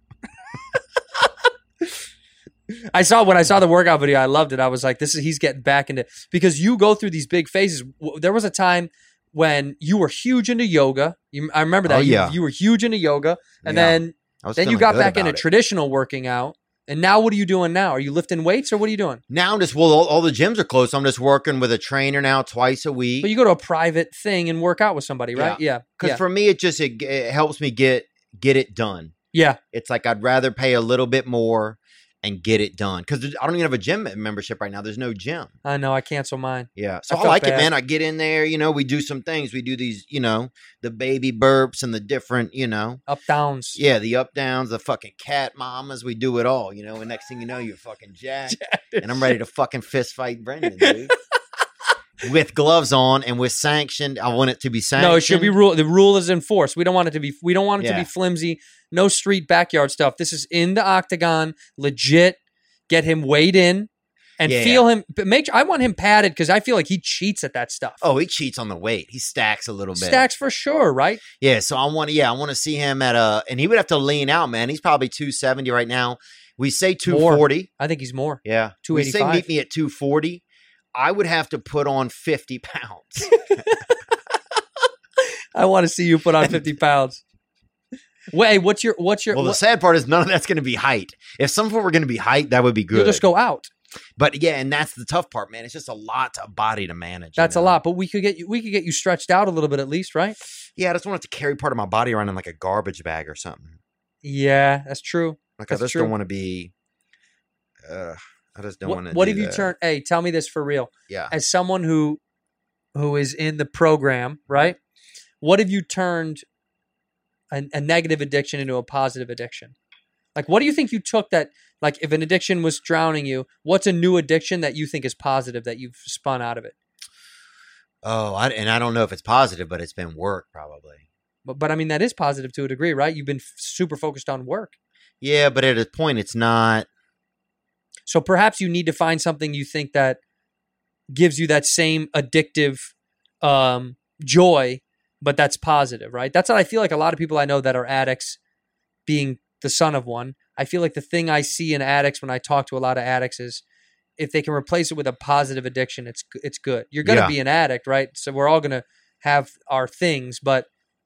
S2: I saw when I saw the workout video, I loved it. I was like, "This is he's getting back into," because you go through these big phases. W- There was a time when you were huge into yoga. You, I remember that.
S8: Oh,
S2: You-
S8: yeah.
S2: you, were huge into yoga, and
S8: Yeah.
S2: then
S8: I was
S2: then you
S8: feeling
S2: got
S8: good
S2: back into
S8: about it.
S2: traditional working out. And now, what are you doing now? Are you lifting weights or what are you doing?
S8: Now I'm just well, all, all the gyms are closed. So I'm just working with a trainer now twice a week.
S2: But you go to a private thing and work out with somebody, right? Yeah,
S8: Because
S2: yeah,
S8: for me, it just it, it helps me get get it done.
S2: yeah.
S8: It's like I'd rather pay a little bit more and get it done. Because I don't even have a gym membership right now. There's no gym.
S2: I know. I cancel mine.
S8: Yeah. So
S2: I
S8: I,
S2: felt
S8: like
S2: bad.
S8: it, man. I get in there, you know, we do some things. We do these, you know, the baby burps and the different, you know.
S2: Up downs.
S8: Yeah, the up downs, the fucking cat mamas. We do it all, you know. And next thing you know, you're fucking jacked. And I'm ready to fucking fist fight Brendan, dude. With gloves on and with sanctioned. I want it to be sanctioned.
S2: No, it should be rule. The rule is enforced. We don't want it to be. We don't want it to
S8: Yeah.
S2: be flimsy. No street backyard stuff. This is in the octagon, legit. Get him weighed in, and
S8: Yeah.
S2: feel him. But make. I want him padded because I feel like he cheats at that stuff.
S8: Oh, he cheats on the weight. He stacks a little bit.
S2: Stacks for sure, right?
S8: Yeah, so I want to. Yeah, I want to see him at a, and he would have to lean out, man. He's probably two seventy right now. We say two forty.
S2: I think he's more.
S8: Yeah,
S2: two
S8: we say
S2: eighty-five.
S8: meet me at two forty. I would have to put on fifty pounds.
S2: I want to see you put on fifty pounds. Wait, what's your what's your?
S8: Well, the
S2: what,
S8: sad part is none of that's going to be height. If some of it were going to be height, that would be good.
S2: you'll just go out.
S8: But yeah, and that's the tough part, man. It's just a lot to body to manage. you
S2: That's a
S8: know?
S2: lot, but we could get you. We could get you stretched out a little bit at least, right?
S8: Yeah, I just want to carry part of my body around in like a garbage bag or something.
S2: Yeah, that's true.
S8: Like
S2: That's
S8: I just
S2: true.
S8: don't want to be. Uh, I just don't
S2: What,
S8: want to.
S2: what
S8: do
S2: have you
S8: that.
S2: turned? Hey, tell me this for real.
S8: Yeah.
S2: As someone who who is in the program, right? What have you turned a, a negative addiction into a positive addiction? Like, what do you think you took that? Like, if an addiction was drowning you, what's a new addiction that you think is positive that you've spun out of it?
S8: Oh, I, and I don't know if it's positive, but it's been work probably.
S2: But but I mean, that is positive to a degree, right? You've been f- super focused on work.
S8: Yeah, but at a point, it's not.
S2: So perhaps you need to find something you think that gives you that same addictive um, joy, but that's positive, right? That's what I feel like a lot of people I know that are addicts, being the son of one, I feel like the thing I see in addicts when I talk to a lot of addicts is if they can replace it with a positive addiction, it's it's good. You're going to
S8: Yeah.
S2: be an addict, right? So we're all going to have our things, but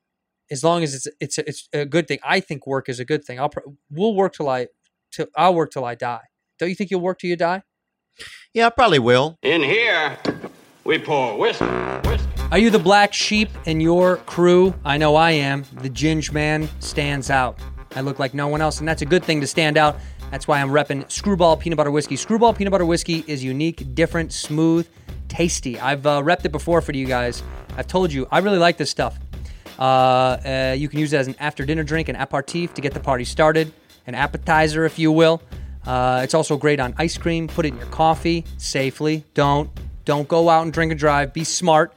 S2: as long as it's it's it's a good thing, I think work is a good thing. I'll pro- we'll work till I till I'll work till I die. Don't you think you'll work till you die?
S8: Yeah, I probably will.
S3: In here, we pour whiskey, whiskey.
S2: Are you the black sheep in your crew? I know I am. The Ginge Man stands out. I look like no one else, and that's a good thing to stand out. That's why I'm repping Screwball Peanut Butter Whiskey. Screwball Peanut Butter Whiskey is unique, different, smooth, tasty. I've uh, repped it before for you guys. I've told you, I really like this stuff. Uh, uh, you can use it as an after-dinner drink, an aperitif to get the party started, an appetizer, if you will. Uh, it's also great on ice cream. Put it in your coffee safely. Don't don't go out and drink and drive. Be smart.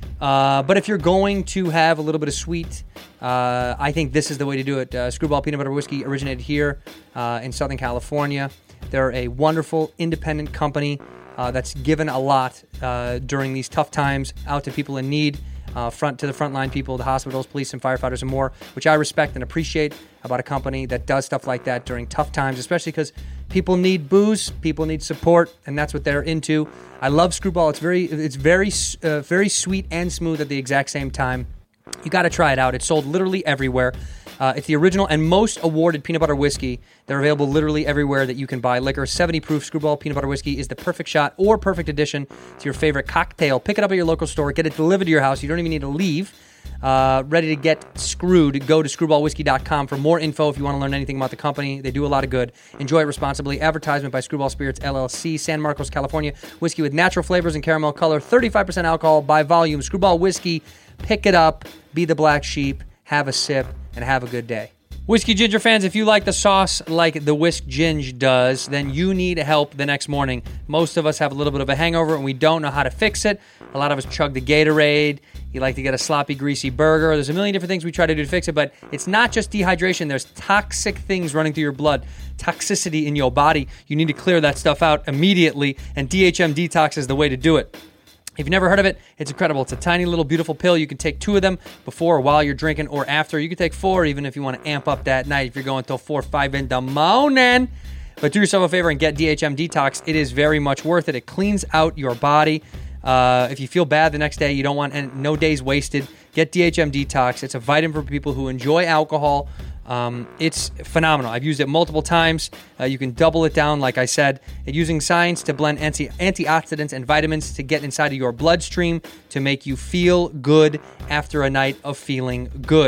S2: Uh, but if you're going to have a little bit of sweet, uh, I think this is the way to do it. Uh, Screwball Peanut Butter Whiskey originated here uh, in Southern California. They're a wonderful independent company uh, that's given a lot uh, during these tough times out to people in need, uh, front to the frontline people, the hospitals, police, and firefighters, and more, which I respect and appreciate about a company that does stuff like that during tough times, especially because people need booze, people need support, and that's what they're into. I love Screwball. It's very, it's very, uh, very sweet and smooth at the exact same time. You got to try it out. It's sold literally everywhere. Uh, it's the original and most awarded peanut butter whiskey. They're available literally everywhere that you can buy liquor. seventy proof Screwball Peanut Butter Whiskey is the perfect shot or perfect addition to your favorite cocktail. Pick it up at your local store. Get it delivered to your house. You don't even need to leave. Uh, ready to get screwed, go to screwball whiskey dot com for more info if you want to learn anything about the company. They do a lot of good. Enjoy it responsibly. Advertisement by Screwball Spirits, L L C, San Marcos, California. Whiskey with natural flavors and caramel color. thirty-five percent alcohol by volume. Screwball Whiskey. Pick it up. Be the black sheep. Have a sip and have a good day. Whiskey Ginger fans, if you like the sauce like the Whisk Ginge does, then you need help the next morning. Most of us have a little bit of a hangover and we don't know how to fix it. A lot of us chug the Gatorade. You like to get a sloppy, greasy burger. There's a million different things we try to do to fix it, but it's not just dehydration. There's toxic things running through your blood, toxicity in your body. You need to clear that stuff out immediately, and D H M Detox is the way to do it. If you've never heard of it, it's incredible. It's a tiny little beautiful pill. You can take two of them before or while you're drinking or after. You can take four even if you want to amp up that night if you're going till four or five in the morning. But do yourself a favor and get D H M Detox. It is very much worth it. It cleans out your body. Uh, if you feel bad the next day, you don't want and no days wasted, get D H M Detox. It's a vitamin for people who enjoy alcohol. Um, it's phenomenal. I've used it multiple times. Uh, you can double it down, like I said. It using science to blend anti- antioxidants and vitamins to get inside of your bloodstream to make you feel good after a night of feeling good.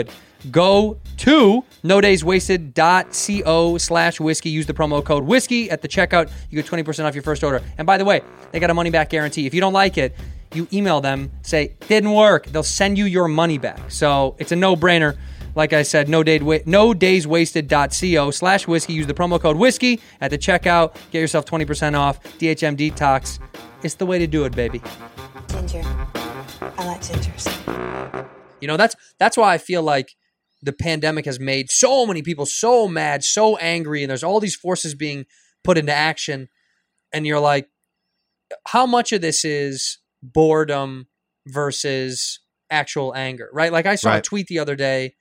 S2: Go to no days wasted dot co slash whiskey. Use the promo code whiskey at the checkout. You get twenty percent off your first order. And by the way, they got a money back guarantee. If you don't like it, you email them, say, didn't work. They'll send you your money back. So it's a no-brainer. Like I said, no, day, no days wasted dot co slash whiskey. Use the promo code whiskey at the checkout. Get yourself twenty percent off. D H M Detox. It's the way to do it, baby.
S9: Ginger. I like gingers.
S2: You know, that's that's why I feel like the pandemic has made so many people so mad, so angry, and there's all these forces being put into action. And you're like, how much of this is boredom versus actual anger, right? Like I saw
S8: Right.
S2: a tweet the other day.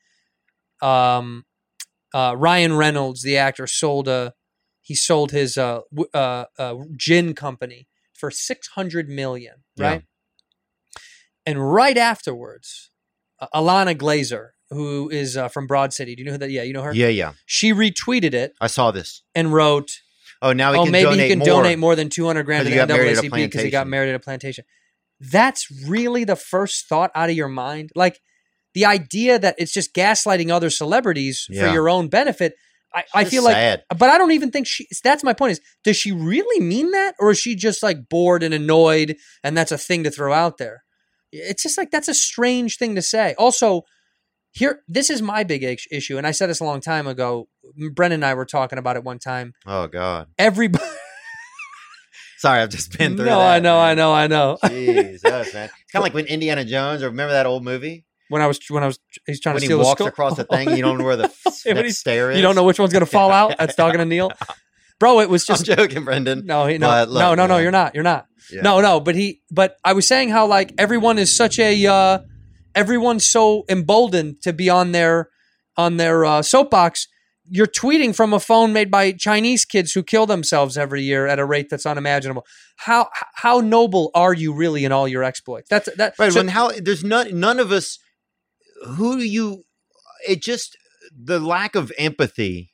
S2: Um, uh, Ryan Reynolds, the actor, sold a he sold his uh, w- uh, uh, gin company for six hundred million, right?
S8: Yeah.
S2: And right afterwards, uh, Alana Glazer, who is uh, from Broad City, do you know who that? Yeah, you know her.
S8: Yeah, yeah.
S2: She retweeted it
S8: I saw this.
S2: and wrote,
S8: Oh, now he
S2: "Oh,
S8: can
S2: maybe
S8: donate
S2: he can
S8: more.
S2: donate more than two hundred grand to
S8: 'Cause
S2: the
S8: he got married at a
S2: N double A C P because he got
S8: plantation.
S2: married at a plantation." That's really the first thought out of your mind, like the idea that it's just gaslighting other celebrities for
S8: Yeah.
S2: your own benefit. I, I
S8: Just
S2: feel like,
S8: sad.
S2: but I don't even think she. That's my point. Is does she really mean that, or is she just like bored and annoyed, and that's a thing to throw out there? It's just like that's a strange thing to say. Also, here, this is my big is- issue, and I said this a long time ago. Brennan and I were talking about it one time.
S8: Oh, God.
S2: Everybody.
S8: Sorry, I've just been through
S2: no,
S8: that.
S2: I know,
S8: man.
S2: I know, I know.
S8: Jesus, man. It's kind of like when Indiana Jones, or remember that old movie?
S2: When I was, when I was, he's trying
S8: When
S2: to
S8: he
S2: steal the
S8: walks
S2: skull.
S8: across the thing and you don't know where the f-
S2: When
S8: next
S2: he's-
S8: stair is.
S2: You don't know which one's going to fall out. That's talking to Neil. Bro, it was
S8: I'm
S2: just
S8: joking, Brendan.
S2: no, he, no,
S8: But look,
S2: no, no, no.
S8: man.
S2: You're not. You're not.
S8: Yeah.
S2: No, no. But he, but I was saying how like everyone is such a, uh, everyone's so emboldened to be on their, on their uh, soapbox. You're tweeting from a phone made by Chinese kids who kill themselves every year at a rate that's unimaginable. How how noble are you really in all your exploits? That's that.
S8: Right,
S2: so-
S8: when how there's none none of us who do you it just the lack of empathy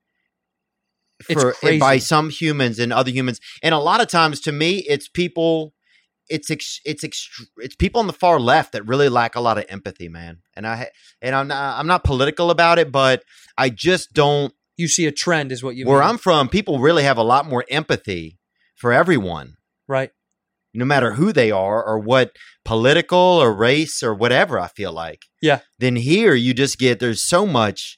S2: It's
S8: for
S2: crazy.
S8: by some humans and other humans, and a lot of times to me it's people it's ex, it's ext, it's people on the far left that really lack a lot of empathy, man. And I and I'm not I'm not political about it, but I just don't.
S2: you see a trend, is what you
S8: Where
S2: mean,
S8: I'm from, people really have a lot more empathy for everyone,
S2: right?
S8: no matter who they are or what political or race or whatever, I feel like.
S2: Yeah.
S8: Then here you just get, there's so much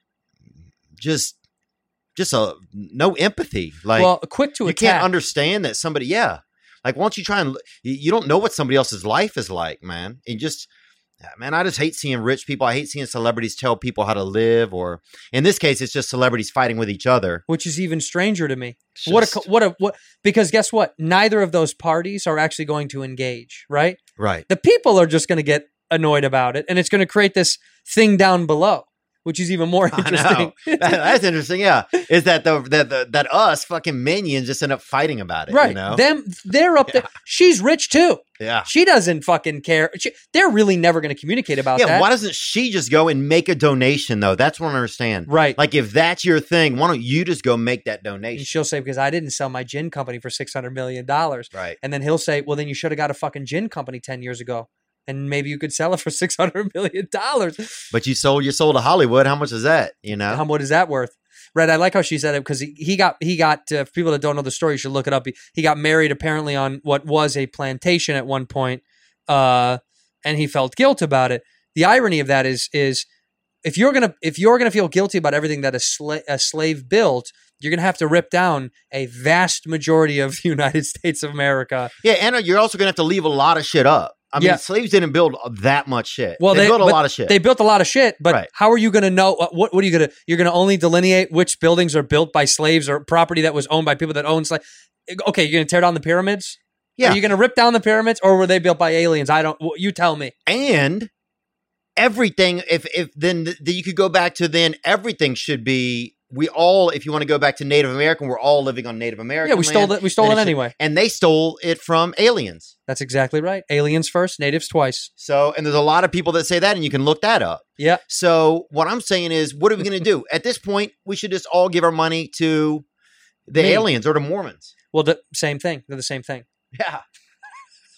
S8: just, just a no empathy. Like,
S2: well, quick to
S8: you
S2: attack.
S8: can't understand that somebody, yeah. Like once you try and, you you don't know what somebody else's life is like, man. And just, man, I just hate seeing rich people. I hate seeing celebrities tell people how to live, or in this case, it's just celebrities fighting with each other.
S2: which is even stranger to me. What a
S8: Just-
S2: co- what a what because guess what? Neither of those parties are actually going to engage, right?
S8: Right.
S2: The people are just going to get annoyed about it, and it's going to create this thing down below, which is even more
S8: I
S2: interesting.
S8: know. That- that's interesting. Yeah, is that the that the, that us fucking minions just end up fighting about it?
S2: Right?
S8: You know?
S2: Them, they're up there. She's rich too.
S8: yeah.
S2: She doesn't fucking care. She, they're really never going to communicate about
S8: Yeah.
S2: that.
S8: Why doesn't she just go and make a donation though? That's what I don't understand.
S2: Right.
S8: Like if that's your thing, why don't you just go make that
S2: And
S8: donation?
S2: she'll say, because I didn't sell my gin company for six hundred million dollars.
S8: Right.
S2: And then he'll say, well, then you should have got a fucking gin company ten years ago. And maybe you could sell it for six hundred million dollars.
S8: But you sold you sold to Hollywood. How much is that? You know.
S2: How, what is that worth? Red, I like how she said it because he, he got, he got uh, for people that don't know the story, you should look it up. He, he got married apparently on what was a plantation at one point, uh, and he felt guilt about it. The irony of that is, is if you're going to, if you're going to feel guilty about everything that a, sla- a slave built, you're going to have to rip down a vast majority of the United States of America.
S8: Yeah, and you're also gonna have to leave a lot of shit up. I mean,
S2: Yeah.
S8: slaves didn't build that much shit.
S2: Well,
S8: they,
S2: they
S8: built a
S2: but
S8: lot of shit.
S2: They built a lot of shit, but
S8: Right.
S2: how are you going to know uh, what? What are you going to? You're going to only delineate which buildings are built by slaves or property that was owned by people that owned slaves. Okay, you're going to tear down the pyramids.
S8: Yeah.
S2: Are you going to rip down the pyramids, or were they built by aliens? I don't. well, You tell me.
S8: and everything. If if then th- you could go back to then everything should be. We all, if you want to go back to Native American, we're all living on Native American.
S2: Yeah, we stole
S8: land,
S2: it. We stole
S8: then
S2: it
S8: should-
S2: anyway.
S8: and they stole it from aliens.
S2: That's exactly right. Aliens first, natives twice.
S8: So, and there's a lot of people that say that, and you can look that up.
S2: Yeah.
S8: So, what I'm saying is, what are we going to do? At this point, we should just all give our money to the
S2: Me.
S8: aliens or to Mormons.
S2: Well, the same thing. They're the same thing.
S8: Yeah.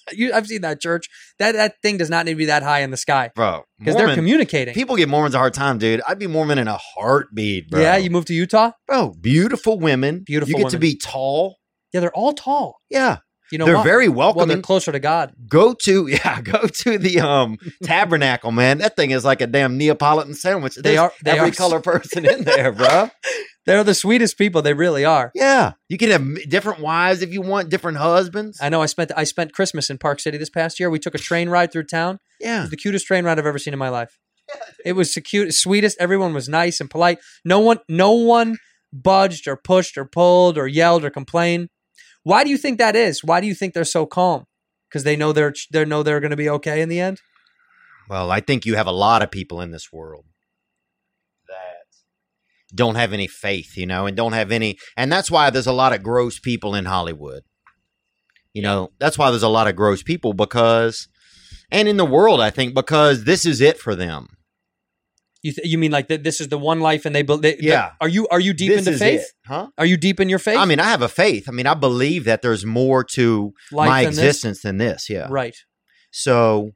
S2: You, I've seen that church. That that thing does not need to be that high in the sky,
S8: Bro,
S2: because they're
S8: Mormon-
S2: communicating.
S8: People give Mormons a hard time, dude. I'd be Mormon in a heartbeat, bro.
S2: Yeah, you moved to Utah.
S8: Bro, beautiful women.
S2: Beautiful
S8: You get to
S2: women.
S8: be tall.
S2: Yeah, they're all tall.
S8: Yeah.
S2: You know,
S8: They're
S2: what?
S8: very
S2: Well,
S8: welcoming.
S2: they're closer to God.
S8: Go to yeah, go to the um tabernacle, man. That thing is like a damn Neapolitan sandwich.
S2: They
S8: There's
S2: are- they
S8: every
S2: are-
S8: color person in there, bro.
S2: They're the sweetest people. They really are.
S8: Yeah, you can have m- different wives if you want, different husbands.
S2: I know. I spent I spent Christmas in Park City this past year. We took a train ride through town. It
S8: Yeah,
S2: was the cutest train ride I've ever seen in my life. It was the cute, sweetest. Everyone was nice and polite. No one, no one budged or pushed or pulled or yelled or complained. Why do you think that is? Why do you think they're so calm? Because they know they're they know they're going to be okay in the end.
S8: well, I think you have a lot of people in this world that don't have any faith, you know, and don't have any, and that's why there's a lot of gross people in Hollywood. You know, that's why there's a lot of gross people because, and in the world, I think because this is it for them.
S2: You th- you mean like th- this is the one life and they, be- they
S8: Yeah.
S2: Are you are you deep
S8: This
S2: into
S8: is
S2: faith?
S8: it, huh?
S2: Are you deep in your faith?
S8: I mean, I have a faith. I mean, I believe that there's more to
S2: Life
S8: my
S2: than this?
S8: existence than this. Yeah.
S2: Right.
S8: So,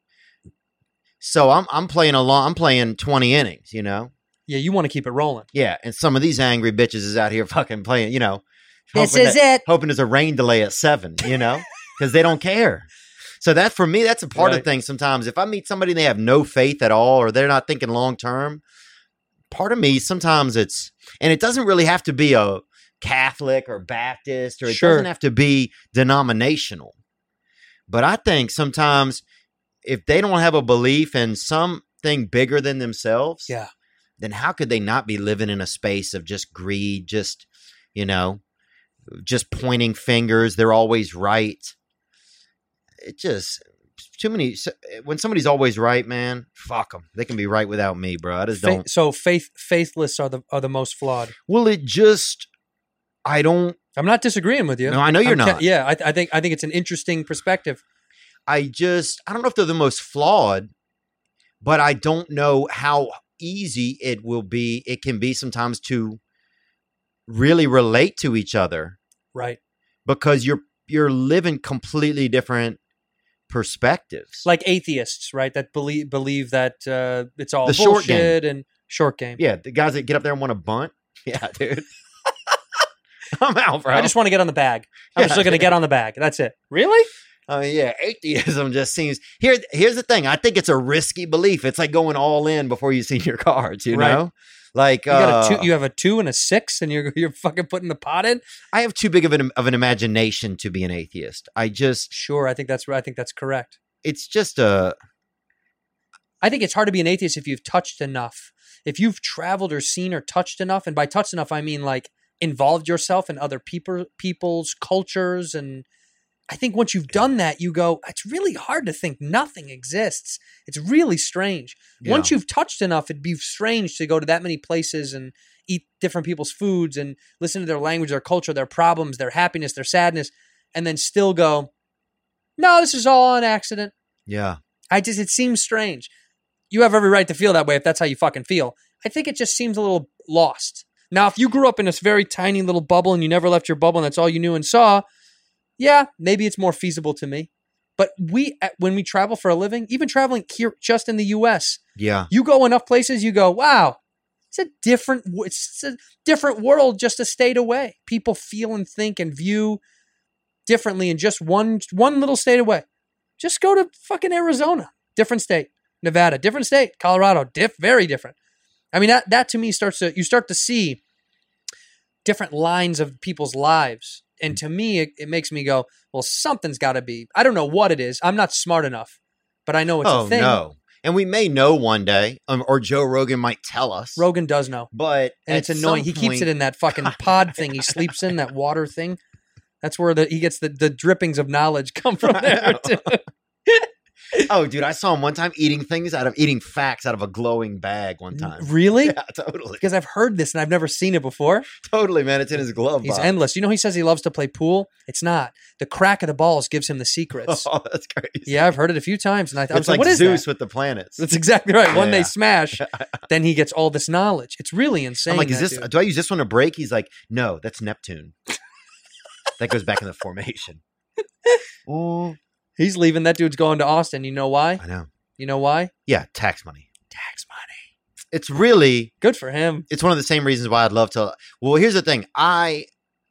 S8: so I'm I'm playing along. I'm playing twenty innings. You know.
S2: Yeah, you want to keep it rolling.
S8: Yeah, and some of these angry bitches is out here fucking playing. You know.
S2: This
S8: hoping
S2: is
S8: that-
S2: it.
S8: Hoping there's a rain delay at seven. You know, because they don't care. So that for me, that's a part
S2: Right.
S8: of things. Sometimes if I meet somebody and they have no faith at all, or they're not thinking long term, part of me sometimes it's, and it doesn't really have to be a Catholic or Baptist, or it
S2: Sure.
S8: doesn't have to be denominational. But I think sometimes if they don't have a belief in something bigger than themselves,
S2: Yeah.
S8: then how could they not be living in a space of just greed, just, you know, just pointing fingers? They're always right. It just, too many, when somebody's always right, man, fuck them. They can be right without me, bro. I just
S2: Fa-
S8: don't.
S2: so faith faithless are the are the most flawed.
S8: Well, it just, I don't,
S2: I'm not disagreeing with you.
S8: No, I know you're
S2: I'm ca-
S8: not.
S2: yeah, I, I think I think it's an interesting perspective.
S8: I just, I don't know if they're the most flawed, but I don't know how easy it will be, it can be sometimes to really relate to each other
S2: Right.
S8: because you're, you're living completely different perspectives.
S2: Like atheists, right? That believe believe that uh, it's all
S8: The short
S2: bullshit and short game.
S8: Yeah, the guys that get up there and want to bunt. Yeah, dude. I'm out, bro.
S2: I just want to get on the bag. I'm just
S8: Yeah.
S2: looking to get on the bag. That's it. Really?
S8: I mean, yeah, atheism just seems here. Here's the thing. I think it's a risky belief. It's like going all in before you see your cards. You
S2: Right.
S8: know, like
S2: You got
S8: uh,
S2: a two. You have a two and a six, and you're you're fucking putting the pot in.
S8: I have too big of an of an imagination to be an atheist. I just,
S2: Sure, I think that's I think that's correct.
S8: it's just a
S2: I think it's hard to be an atheist if you've touched enough. If you've traveled or seen or touched enough, and by touched enough, I mean like involved yourself in other people, people's cultures. And I think once you've done that, you go, it's really hard to think nothing exists. It's really strange.
S8: Yeah.
S2: Once you've touched enough, it'd be strange to go to that many places and eat different people's foods and listen to their language, their culture, their problems, their happiness, their sadness, and then still go, no, this is all an accident.
S8: yeah.
S2: I just, it seems strange. You have every right to feel that way if that's how you fucking feel. I think it just seems a little lost. Now, if you grew up in this very tiny little bubble and you never left your bubble and that's all you knew and saw, yeah, maybe it's more feasible to me. But we, when we travel for a living, even traveling here just in the U S,
S8: Yeah.
S2: you go enough places, you go, wow, it's a different, it's a different world just a state away. People feel and think and view differently in just one, one little state away. Just go to fucking Arizona, different state. Nevada, different state. Colorado, diff, very different. I mean, that that to me starts to, you start to see different lines of people's lives. And to me, it, it makes me go, well, something's got to be. I don't know what it is. I'm not smart enough, but I know it's
S8: Oh
S2: a thing.
S8: no. And we may know one day, um, or Joe Rogan might tell us.
S2: Rogan does know.
S8: But
S2: And
S8: at
S2: it's annoying.
S8: some
S2: He keeps
S8: point-
S2: it in that fucking pod thing he sleeps in, that water thing. That's where the he gets the, the drippings of knowledge come from there. Too.
S8: Oh, dude, I saw him one time eating things out of eating facts out of a glowing bag one time.
S2: Really?
S8: Yeah, totally.
S2: Because I've heard this and I've never seen it before.
S8: Totally, man. It's in his glove
S2: He's
S8: box.
S2: endless. You know, he says he loves to play pool. It's not. The crack of the balls gives him the secrets.
S8: Oh, that's crazy.
S2: Yeah, I've heard it a few times. And I, I
S8: It's
S2: was like,
S8: like
S2: what is
S8: Zeus
S2: that?
S8: with the planets.
S2: That's exactly right. When
S8: Yeah.
S2: they smash, then he gets all this knowledge. It's really insane.
S8: I'm like, is
S2: that
S8: this?
S2: dude.
S8: Do I use this one to break? He's like, no, that's Neptune. That goes back in the formation. Oh,
S2: He's leaving. That dude's going to Austin. You know why?
S8: I know.
S2: You know why?
S8: Yeah, tax money.
S2: Tax money.
S8: It's really
S2: Good for him.
S8: it's one of the same reasons why I'd love to. Well, here's the thing. I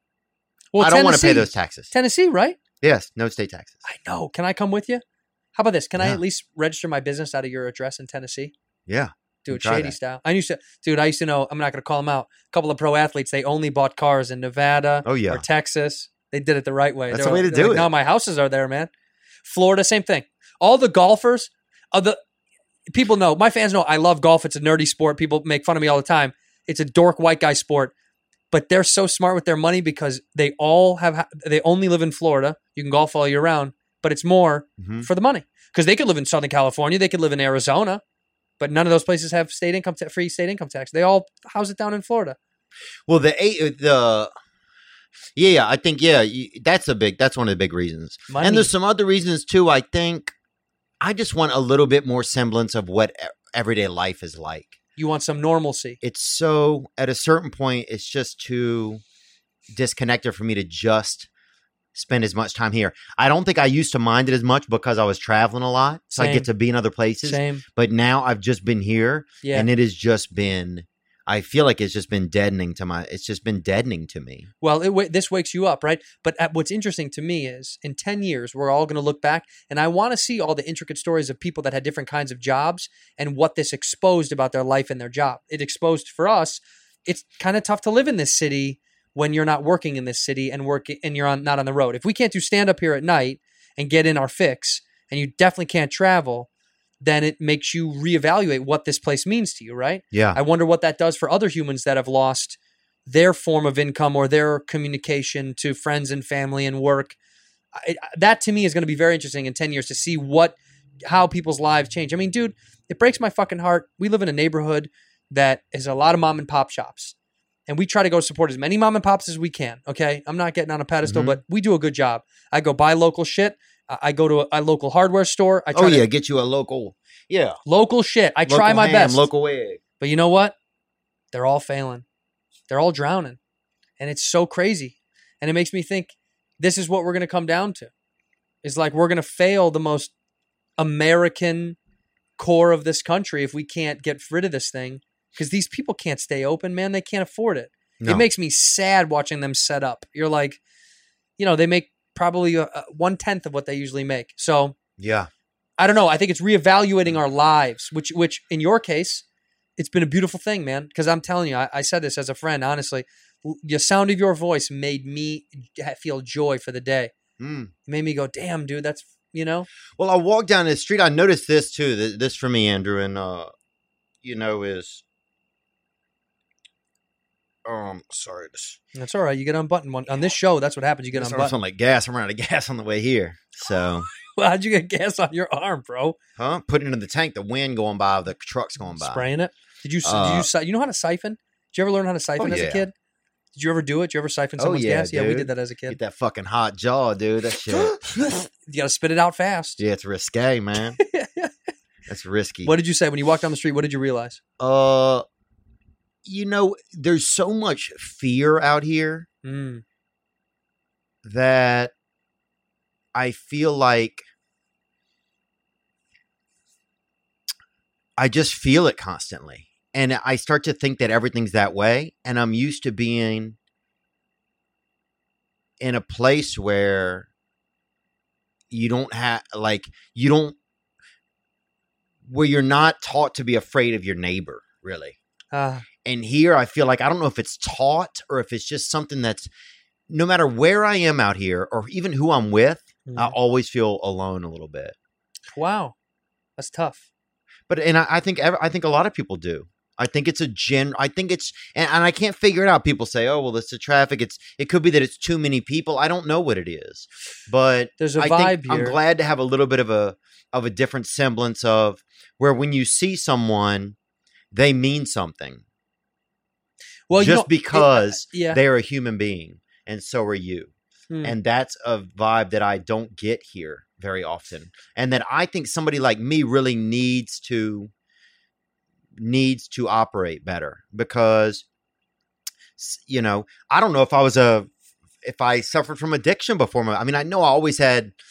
S2: Well,
S8: I don't want to pay
S2: Tennessee-
S8: those taxes.
S2: Tennessee, right?
S8: Yes, no state taxes.
S2: I know. Can I come with you? How about this? Can I
S8: Yeah.
S2: at least register my business out of your address in Tennessee?
S8: Yeah.
S2: Do it
S8: Try
S2: shady
S8: that.
S2: style. I used to, dude. I used to know. I'm not going to call them out. A couple of pro athletes. They only bought cars in Nevada
S8: Oh, yeah.
S2: or Texas. They did it the right way.
S8: That's
S2: They
S8: the
S2: were-
S8: way to
S2: they're
S8: do
S2: like,
S8: it.
S2: No, my houses are there, man. Florida, same thing. All the golfers, of the people know. My fans know. I love golf. It's a nerdy sport. People make fun of me all the time. It's a dork white guy sport, but they're so smart with their money because they all have. They only live in Florida. You can golf all year round, but it's more
S8: Mhm.
S2: for the money because they could live in Southern California. They could live in Arizona. But none of those places have state income ta- free state income tax. They all house it down in Florida.
S8: Well, the eight, the yeah, yeah, I think yeah, you- that's a big. That's one of the big reasons.
S2: Money.
S8: And there's some other reasons too. I think I just want a little bit more semblance of what e- everyday life is like.
S2: You want some normalcy.
S8: It's so at a certain point, it's just too disconnected for me to just spend as much time here. I don't think I used to mind it as much because I was traveling a lot, so I
S2: Same.
S8: get to be in other places.
S2: Same.
S8: But now I've just been here,
S2: Yeah.
S8: and it has just been. I feel like it's just been deadening to my. It's just been deadening to me.
S2: Well, it, wa- this wakes you up, right? But uh, what's interesting to me is in ten years, we're all going to look back and I want to see all the intricate stories of people that had different kinds of jobs and what this exposed about their life and their job. It exposed for us, it's kind of tough to live in this city when you're not working in this city and work and you're on not on the road. If we can't do stand up here at night and get in our fix and you definitely can't travel, then it makes you reevaluate what this place means to you, right?
S8: Yeah.
S2: I wonder what that does for other humans that have lost their form of income or their communication to friends and family and work. I, that to me is going to be very interesting in ten years to see what, how people's lives change. I mean, dude, it breaks my fucking heart. We live in a neighborhood that is a lot of mom and pop shops and we try to go support as many mom and pops as we can. Okay. I'm not getting on a pedestal,
S8: Mhm.
S2: but we do a good job. I go buy local shit. I I go to a, a local hardware store. I try
S8: Oh
S2: to
S8: yeah, get you a local. Yeah.
S2: local shit. I try
S8: Local
S2: my
S8: ham,
S2: best.
S8: Local egg.
S2: But you know what? They're all failing. They're all drowning. And it's so crazy. And it makes me think this is what we're going to come down to. It's like we're going to fail the most American core of this country if we can't get rid of this thing. Because these people can't stay open, man. They can't afford it.
S8: No.
S2: It makes me sad watching them set up. You're like, you know, they make probably a, a one-tenth of what they usually make. So
S8: Yeah.
S2: I don't know. I think it's reevaluating our lives, which, which in your case, it's been a beautiful thing, man. Because I'm telling you, I, I said this as a friend, honestly. The sound of your voice made me feel joy for the day.
S8: Mm.
S2: It made me go, damn, dude, that's, you know?
S8: Well, I walked down the street. I noticed this too. Th- This for me, Andrew, and uh, you know, is um, sorry, this.
S2: That's all right. You get unbuttoned one. On this show, that's what happens. You get
S8: This
S2: unbuttoned.
S8: sounds like gas. I'm running out of gas on the way here. So,
S2: Well, how'd you get gas on your arm, bro?
S8: huh? Put it in the tank. The wind going by. The trucks going by.
S2: Spraying it? Did you, did
S8: Uh,
S2: you, si- you know how to siphon? Did you ever learn how to siphon
S8: Oh,
S2: as a
S8: yeah.
S2: kid? Did you ever do it? Did you ever siphon
S8: Oh,
S2: someone's
S8: yeah,
S2: gas? Yeah, we
S8: dude.
S2: did that as a kid.
S8: Get that fucking hot jaw, dude. That shit.
S2: You got to spit it out fast.
S8: Yeah, it's risque, man. That's risky.
S2: What did you say when you walked down the street? What did you realize?
S8: Uh, you know, there's so much fear out here
S2: Mm.
S8: that I feel like I just feel it constantly. And I start to think that everything's that way. And I'm used to being in a place where you don't have, like, you don't, where you're not taught to be afraid of your neighbor, really.
S2: Uh,
S8: And here I feel like I don't know if it's taught or if it's just something that's no matter where I am out here or even who I'm with, I
S2: mm.
S8: always feel alone a little bit.
S2: Wow. That's tough.
S8: But and I, I think ev- I think a lot of people do. I think it's a gen. I think it's and, and I can't figure it out. People say, "Oh, well, it's the traffic." It's it could be that it's too many people. I don't know what it is, but
S2: There's a
S8: I
S2: vibe
S8: think I'm
S2: here.
S8: glad to have a little bit of a of a different semblance of where when you see someone, they mean something.
S2: Well, you
S8: just
S2: know, it-
S8: because
S2: yeah.
S8: they're a human being and so are you.
S2: Hmm.
S8: And that's a vibe that I don't get here very often. And that I think somebody like me really needs to needs to operate better because s- you know, I don't know if I was a if I suffered from addiction before my I mean, I know I always had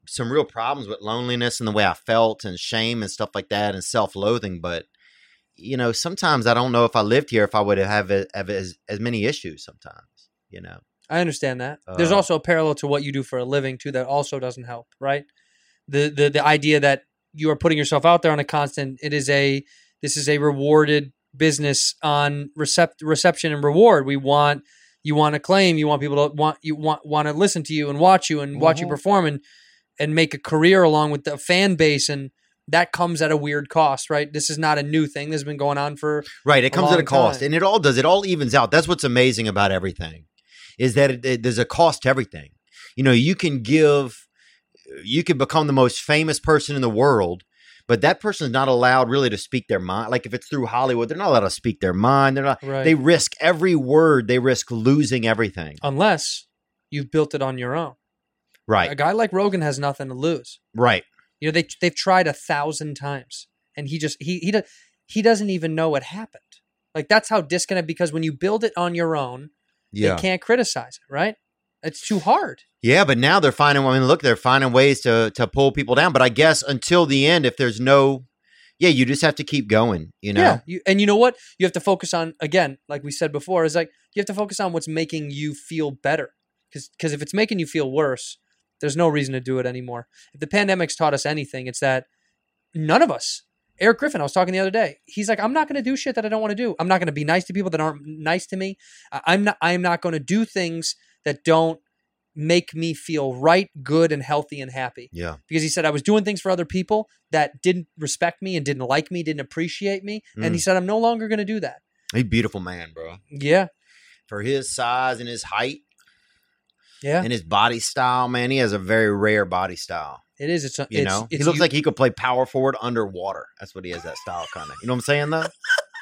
S8: some real problems with loneliness and the way I felt and shame and stuff like that and self-loathing. But, you know, sometimes I don't know if I lived here, if I would have, have, have as, as many issues sometimes, you know.
S2: I understand that. Uh, There's also a parallel to what you do for a living, too, that also doesn't help, right? The, the, the idea that you are putting yourself out there on a constant, it is a, this is a rewarded business on recept, reception and reward. We want, you want to claim, you want people to want, you want, want to listen to you and watch you and mm-hmm. watch you perform and, and make a career along with the fan base. And that comes at a weird cost, right? This is not a new thing. This has been going on for
S8: Right. It comes at a cost
S2: time.
S8: And it all does. It all evens out. That's what's amazing about everything is that it, it, there's a cost to everything. You know, you can give, you can become the most famous person in the world, but that person is not allowed really to speak their mind. Like if it's through Hollywood, they're not allowed to speak their mind. They're not,
S2: right.
S8: They risk every word. They risk losing everything.
S2: Unless you've built it on your own.
S8: Right.
S2: A guy like Rogan has nothing to lose.
S8: Right.
S2: You know, they, they've tried a thousand times and he just, he, he, he doesn't even know what happened. Like that's how disconnected, because when you build it on your own,
S8: yeah.
S2: they can't criticize it, right? It's too hard.
S8: Yeah, but now they're finding, I mean, look, they're finding ways to to pull people down. But I guess until the end, if there's no, yeah, you just have to keep going, you know?
S2: Yeah. You, and you know what? You have to focus on, again, like we said before, is like, you have to focus on what's making you feel better. Because because if it's making you feel worse, there's no reason to do it anymore. If the pandemic's taught us anything, it's that none of us, Eric Griffin, I was talking the other day, he's like, I'm not going to do shit that I don't want to do. I'm not going to be nice to people that aren't nice to me. I'm not, I'm not going to do things that don't make me feel right, good, and healthy and happy.
S8: Yeah.
S2: Because he said I was doing things for other people that didn't respect me and didn't like me, didn't appreciate me. Mm. And he said, I'm no longer going to do that.
S8: He's a beautiful man, bro.
S2: Yeah.
S8: For his size and his height.
S2: Yeah.
S8: And his body style, man, he has a very rare body style.
S2: It is. It's,
S8: you
S2: it's,
S8: know,
S2: it's,
S8: he looks
S2: you,
S8: like he could play power forward underwater. That's what he has, that style kind of. You know what I'm saying, though?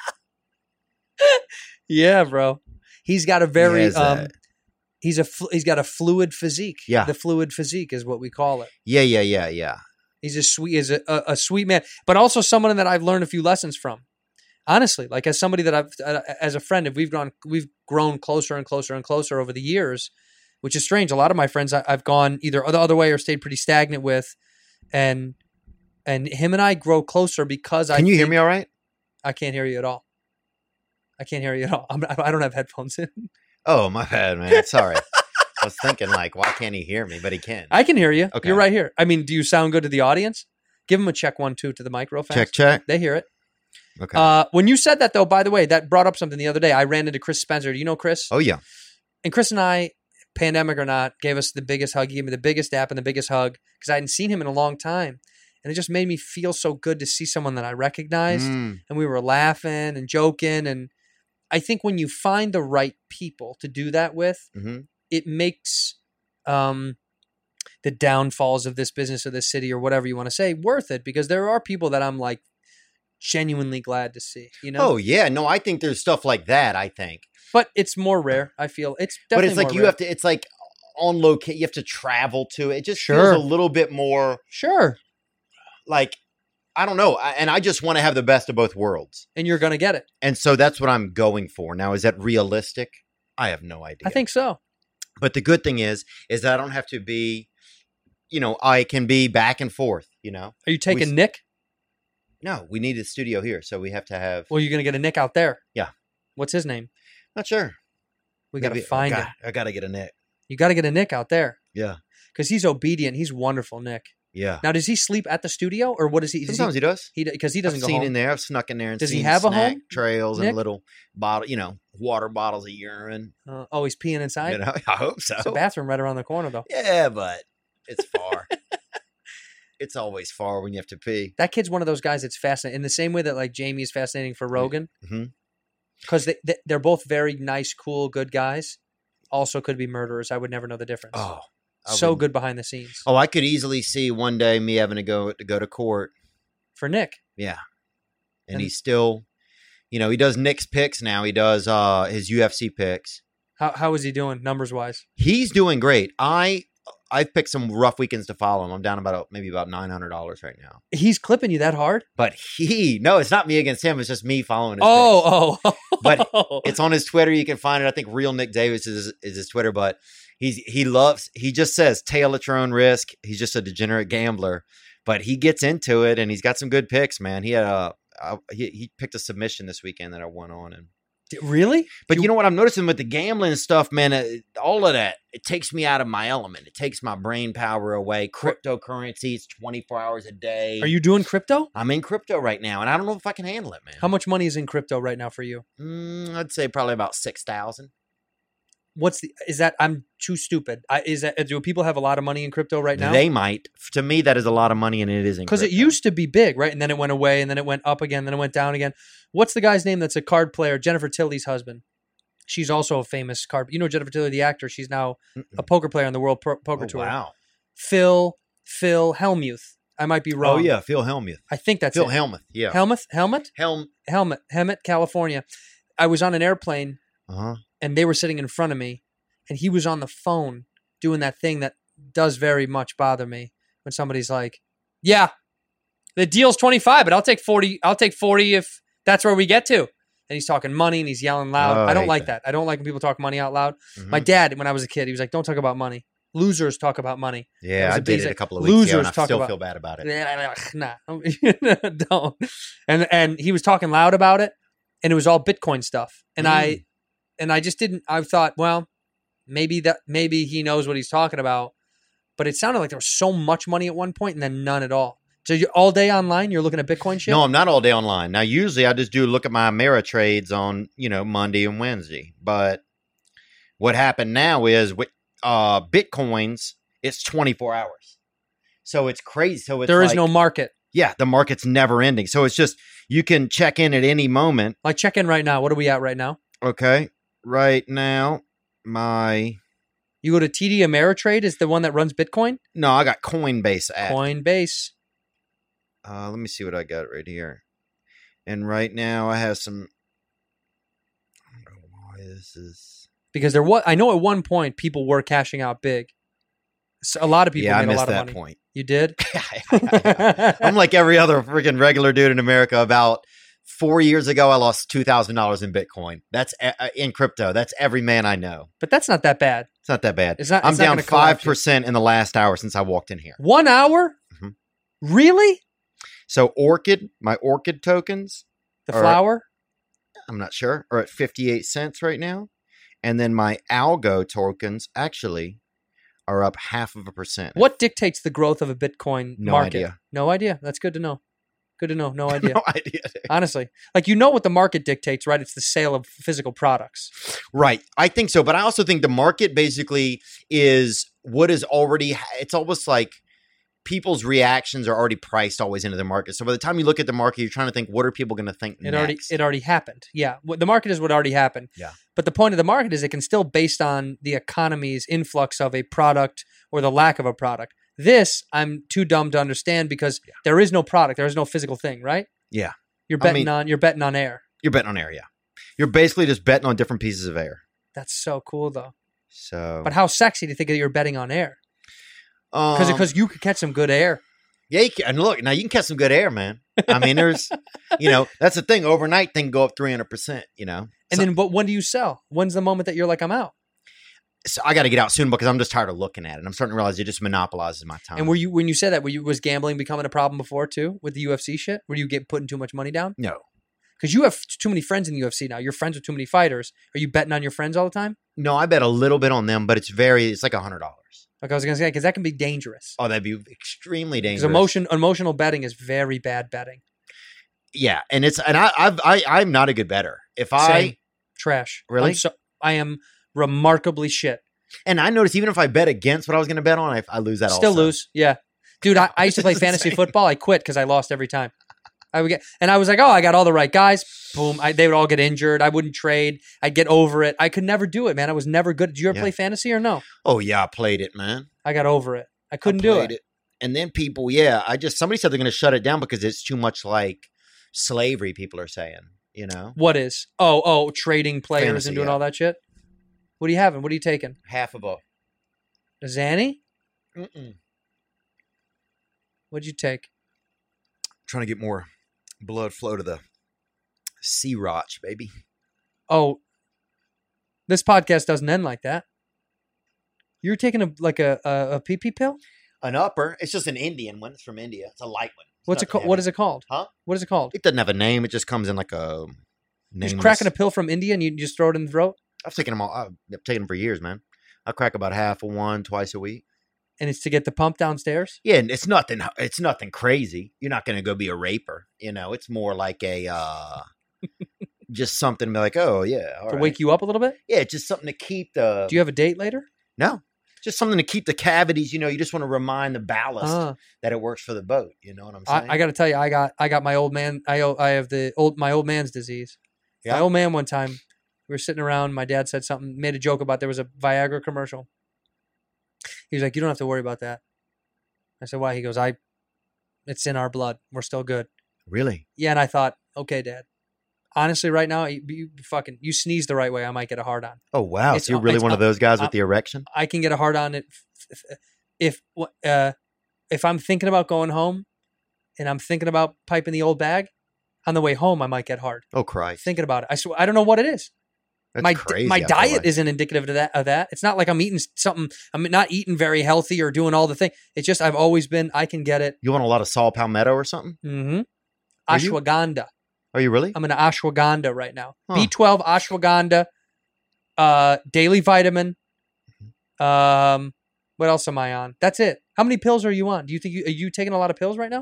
S2: Yeah, bro. He's got a very,
S8: he
S2: um, he's a, he's got a fluid physique.
S8: Yeah.
S2: The fluid physique is what we call it.
S8: Yeah, yeah, yeah, yeah.
S2: He's a sweet, is a, a, a sweet man, but also someone that I've learned a few lessons from. Honestly, like as somebody that I've, uh, as a friend, if we've gone, we've grown closer and closer and closer over the years, which is strange. A lot of my friends I, I've gone either the other way or stayed pretty stagnant with, and and him and I grow closer because I.
S8: Can you hear me all right?
S2: I can't hear you at all. I can't hear you at all. I'm, I don't have headphones in.
S8: Oh, my bad, man. Sorry. I was thinking like, why can't he hear me? But he can.
S2: I can hear you.
S8: Okay.
S2: You're right here. I mean, do you sound good to the audience? Give them a check one, two to the mic real fast.
S8: Check, check.
S2: They hear it.
S8: Okay.
S2: Uh, when you said that, though, by the way, that brought up something the other day. I ran into Chris Spencer. Do you know Chris?
S8: Oh, yeah.
S2: And Chris and I, pandemic or not, gave us the biggest hug. He gave me the biggest dap and the biggest hug because I hadn't seen him in a long time. And it just made me feel so good to see someone that I recognized.
S8: Mm.
S2: And we were laughing and joking. And I think when you find the right people to do that with,
S8: mm-hmm.
S2: it makes um, the downfalls of this business or this city or whatever you want to say worth it, because there are people that I'm like genuinely glad to see, you know?
S8: Oh, yeah. No, I think there's stuff like that, I think.
S2: But it's more rare, I feel. It's definitely
S8: But it's like
S2: more
S8: you
S2: rare.
S8: have to, it's like on location, you have to travel to it. It just
S2: Sure.
S8: feels a little bit more
S2: Sure.
S8: like, I don't know. I, and I just want to have the best of both worlds.
S2: And you're going to get it.
S8: And so that's what I'm going for. Now, is that realistic? I have no idea.
S2: I think so.
S8: But the good thing is, is that I don't have to be, you know, I can be back and forth, you know.
S2: Are you taking
S8: We-
S2: Nick?
S8: No, we need a studio here. So we have to have,
S2: Well, you're going to get a Nick out there.
S8: Yeah.
S2: What's his name?
S8: not sure.
S2: We got to
S8: Maybe-
S2: find
S8: I
S2: him.
S8: got, I got to get a Nick.
S2: You got to get a Nick out there
S8: Yeah.
S2: because he's obedient. He's wonderful, Nick.
S8: Yeah.
S2: Now, does he sleep at the studio or what is he? Does
S8: Sometimes he, does.
S2: he because he doesn't
S8: I've
S2: go
S8: seen
S2: home.
S8: in there. I've snuck in there and
S2: Does he
S8: seen
S2: have a
S8: snack
S2: home,
S8: trails
S2: Nick?
S8: and little bottle, you know, water bottles of urine.
S2: Uh, oh, he's peeing inside.
S8: You know, I hope so.
S2: There's a bathroom right around the corner, though.
S8: Yeah, but it's far. It's always far when you have to pee.
S2: That kid's one of those guys that's fascinating in the same way that like Jamie is fascinating for Rogan,
S8: Mhm.
S2: because they, they they're both very nice, cool, good guys. Also, could be murderers. I would never know the difference.
S8: Oh, I
S2: so
S8: wouldn't-
S2: good behind the scenes
S8: Oh, I could easily see one day me having to go to go to court.
S2: for Nick.
S8: Yeah, and,
S2: And-
S8: he's still, you know, he does Nick's picks now. He does uh his U F C picks.
S2: How how is he doing numbers wise?
S8: He's doing great. I I've picked some rough weekends to follow him. I'm down about maybe about nine hundred dollars right now.
S2: He's clipping you that hard?
S8: But he, no, it's not me against him. It's just me following his
S2: Oh,
S8: picks.
S2: oh.
S8: But it's on his Twitter. You can find it. I think Real Nick Davis is, is his Twitter. But he's he loves, he just says, tail at your own risk. He's just a degenerate gambler. But he gets into it, and he's got some good picks, man. He had a, a he, he picked a submission this weekend that I won on. And
S2: Really?
S8: But
S2: you,
S8: you know what I'm noticing with the gambling and stuff, man, uh, all of that, it takes me out of my element. It takes my brain power away. Cryptocurrency, it's twenty-four hours a day.
S2: Are you doing crypto?
S8: I'm in crypto right now, and I don't know if I can handle it, man.
S2: How much money is in crypto right now for you?
S8: Mm, I'd say probably about six thousand.
S2: What's the, is that, I'm too stupid. I, is that, do people have a lot of money in crypto right now?
S8: They might. To me, that is a lot of money, and it is in
S2: Because it used to be big, right? And then it went away, and then it went up again, then it went down again. What's the guy's name that's a card player? Jennifer Tilly's husband. She's also a famous card. You know Jennifer Tilly, the actor. She's now Mm-mm. a poker player on the World Pro- Poker
S8: oh,
S2: Tour.
S8: Wow.
S2: Phil, Phil Hellmuth. I might be wrong.
S8: Oh, yeah, Phil Hellmuth.
S2: I think that's
S8: Phil
S2: it.
S8: Hellmuth, yeah.
S2: Helmuth? Helmet?
S8: Helm.
S2: Helmet. Helmet, California. I was on an airplane,
S8: uh-huh.
S2: and they were sitting in front of me, and he was on the phone doing that thing that does very much bother me when somebody's like, yeah, the deal's twenty-five, but I'll take forty. I'll take forty if that's where we get to. And he's talking money and he's yelling loud.
S8: Oh,
S2: I don't
S8: I
S2: like
S8: that.
S2: that. I don't like when people talk money out loud.
S8: Mm-hmm.
S2: My dad, when I was a kid, he was like, don't talk about money. Losers talk about money.
S8: Yeah, I did it a couple of weeks
S2: losers
S8: ago, and I
S2: talk
S8: still
S2: about,
S8: feel bad about it.
S2: Nah, don't. And and he was talking loud about it, and it was all Bitcoin stuff. And
S8: Mm.
S2: I and I just didn't. I thought, well, maybe that maybe he knows what he's talking about. But it sounded like there was so much money at one point, and then none at all. So you're all day online? You're looking at Bitcoin shit?
S8: No, I'm not all day online. Now, usually I just do look at my Ameritrades on, you know, Monday and Wednesday. But what happened now is with uh, Bitcoins, it's twenty-four hours. So it's crazy. So it's
S2: there is
S8: like,
S2: no market.
S8: Yeah, the market's never ending. So it's just, you can check in at any moment.
S2: Like check in right now. What are we at right now?
S8: Okay. Right now, my...
S2: You go to T D Ameritrade is the one that runs Bitcoin?
S8: No, I got Coinbase app.
S2: Coinbase.
S8: Uh, let me see what I got right here. And right now I have some. I don't know why this is.
S2: Because there was, I know at one point people were cashing out big. So a lot of people
S8: yeah,
S2: made
S8: I missed
S2: a lot
S8: that
S2: of money.
S8: point.
S2: You did?
S8: I'm like every other freaking regular dude in America. About four years ago, I lost two thousand dollars in Bitcoin. That's uh, in crypto. That's every man I know.
S2: But that's not that bad.
S8: It's not that bad.
S2: It's not,
S8: I'm
S2: it's not
S8: down
S2: gonna collapse
S8: five percent in the last hour since I walked in here.
S2: One hour?
S8: Mhm.
S2: Really?
S8: So Orchid, my Orchid tokens.
S2: The
S8: are-
S2: flower?
S8: I'm not sure, are at fifty-eight cents right now. And then my Algo tokens actually are up half of a percent.
S2: What dictates the growth of a Bitcoin
S8: No
S2: market?
S8: idea.
S2: No idea. That's good to know. Good to know. No idea.
S8: No idea.
S2: Honestly. Like, you know what the market dictates, right? It's the sale of physical products.
S8: Right. I think so. But I also think the market basically is what is already, it's almost like people's reactions are already priced always into the market. So by the time you look at the market, you're trying to think, what are people going to think
S2: It
S8: next?
S2: already it already happened. Yeah. What- The market is what already happened.
S8: Yeah.
S2: But the point of the market is it can still based on the economy's influx of a product or the lack of a product. This, I'm too dumb to understand because
S8: Yeah.
S2: there is no product. There is no physical thing, right?
S8: Yeah.
S2: You're
S8: I
S2: betting
S8: mean-
S2: on you're betting on air.
S8: You're betting on air, yeah. You're basically just betting on different pieces of air.
S2: That's so cool though.
S8: So,
S2: But how sexy to think that you're betting on air?
S8: um,
S2: Because because you could catch some good air.
S8: yeah, you can, and look, now you can catch some good air, man. I mean, there's, you know, that's the thing. Overnight, thing go up three hundred percent, you know.
S2: And
S8: So-
S2: then but when do you sell? When's the moment that you're like, I'm out?
S8: so I got to get out soon because I'm just tired of looking at it. I'm starting to realize it just monopolizes my time.
S2: And were you when you said that, were you was gambling becoming a problem before too with the U F C shit? Were you get putting too much money down?
S8: No.
S2: Because you have too many friends in the U F C now. You're friends with too many fighters. Are you betting on your friends all the time?
S8: No, I bet a little bit on them, but it's very, it's like a hundred dollars.
S2: Like I was gonna say, because that can be dangerous.
S8: Oh, that'd be extremely
S2: Because
S8: dangerous.
S2: emotion, emotional betting is very bad betting.
S8: Yeah, and it's and I I've, I I'm not a good bettor. If I
S2: Same. Trash.
S8: Really?
S2: I'm so, I am remarkably shit.
S8: and I notice even if I bet against what I was going to bet on, I, I lose that.
S2: Still
S8: also.
S2: lose. Yeah, dude. I, I used to play
S8: It's
S2: fantasy
S8: insane.
S2: football. I quit because I lost every time. I would get, and I was like, oh, I got all the right guys. Boom. I, they would all get injured. I wouldn't trade. I'd get over it. I could never do it, man. I was never good. Did you ever
S8: Yeah.
S2: play fantasy or no?
S8: Oh yeah, I played it, man.
S2: I got over it. I
S8: I
S2: couldn't do
S8: played
S2: it.
S8: And then people, yeah, I just somebody said they're going to shut it down because it's too much like slavery. People are saying, you know,
S2: What is? Oh, oh, trading players
S8: Fantasy,
S2: and doing
S8: yeah.
S2: all that shit. What are you having? What are you taking?
S8: half of a
S2: A Zanny?
S8: Mm-mm.
S2: What'd you take?
S8: Trying to get more blood flow to the sea rotch, baby.
S2: Oh, this podcast doesn't end like that. You're taking a like a a, a pee pee pill?
S8: An upper. It's just an Indian one. It's from India. It's a light one. It's
S2: What's it
S8: nothing
S2: called?
S8: heavy.
S2: What is it called?
S8: Huh?
S2: What is it called?
S8: It doesn't have a name. It just comes in like a nameless.
S2: Just cracking a pill from India and you just throw it in the throat?
S8: I've taken them all. I've taken them for years, man. I crack about half of one twice a week.
S2: And it's to get the pump downstairs?
S8: Yeah, and it's nothing. It's nothing crazy. You're not going to go be a raper. You know, it's more like a uh, just something to be like, oh yeah, all
S2: To
S8: right.
S2: wake you up a little bit?
S8: Yeah, just something to keep the.
S2: Do you have a date later?
S8: No, just something to keep the cavities. You know, you just want to remind the ballast
S2: Ah.
S8: that it works for the boat. You know what I'm
S2: I,
S8: saying?
S2: I got to tell you, I got I got my old man. I o- I have the old my old man's disease.
S8: Yeah.
S2: My old man one time, we were sitting around. My dad said something, made a joke about there was a Viagra commercial. He was like, "You don't have to worry about that." I said, "Why?" He goes, "I, it's in our blood. We're still good."
S8: Really?
S2: Yeah, and I thought, okay, Dad. Honestly, right now, you, you fucking you sneeze the right way, I might get a hard on.
S8: Oh wow!
S2: It's-
S8: so you're really
S2: it's-
S8: one of those guys
S2: uh,
S8: with the erection?
S2: I can get a hard on it if uh, if I'm thinking about going home, and I'm thinking about piping the old bag. On the way home, I might get hard.
S8: Oh Christ!
S2: Thinking about it, I swear, I don't know what it is.
S8: That's
S2: my
S8: crazy.
S2: my
S8: I feel
S2: diet
S8: like.
S2: isn't indicative of that. Of that, it's not like I'm eating something. I'm not eating very healthy or doing all the thing. It's just I've always been. I can get it.
S8: You want a lot of saw palmetto or something?
S2: Mm-hmm.
S8: Are you?
S2: Ashwagandha.
S8: Are you really?
S2: I'm in ashwagandha right now.
S8: Huh.
S2: B twelve, ashwagandha, uh, daily vitamin. Um, what else am I on? That's it. How many pills are you on? Do you think you, are you taking a lot of pills right now?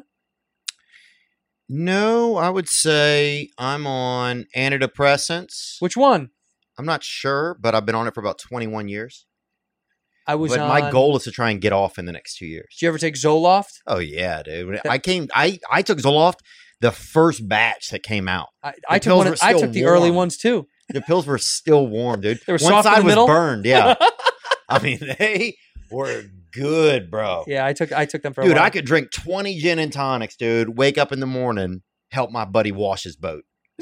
S8: No, I would say I'm on antidepressants.
S2: Which one?
S8: I'm not sure, but I've been on it for about twenty-one years.
S2: I was
S8: But
S2: on.
S8: my goal is to try and get off in the next two years.
S2: Did you ever take Zoloft?
S8: Oh yeah, dude. I came. I I took Zoloft the first batch that came out.
S2: I, I
S8: The
S2: took
S8: pills
S2: one.
S8: were
S2: Of, I
S8: still
S2: took the early
S8: warm.
S2: ones too.
S8: The pills were still warm, dude.
S2: They were
S8: One
S2: soft in
S8: side
S2: the
S8: was
S2: middle?
S8: burned. Yeah, I mean they were good, bro.
S2: Yeah, I took I took them for a
S8: Dude,
S2: while.
S8: I could drink twenty gin and tonics, dude. Wake up in the morning, help my buddy wash his boat,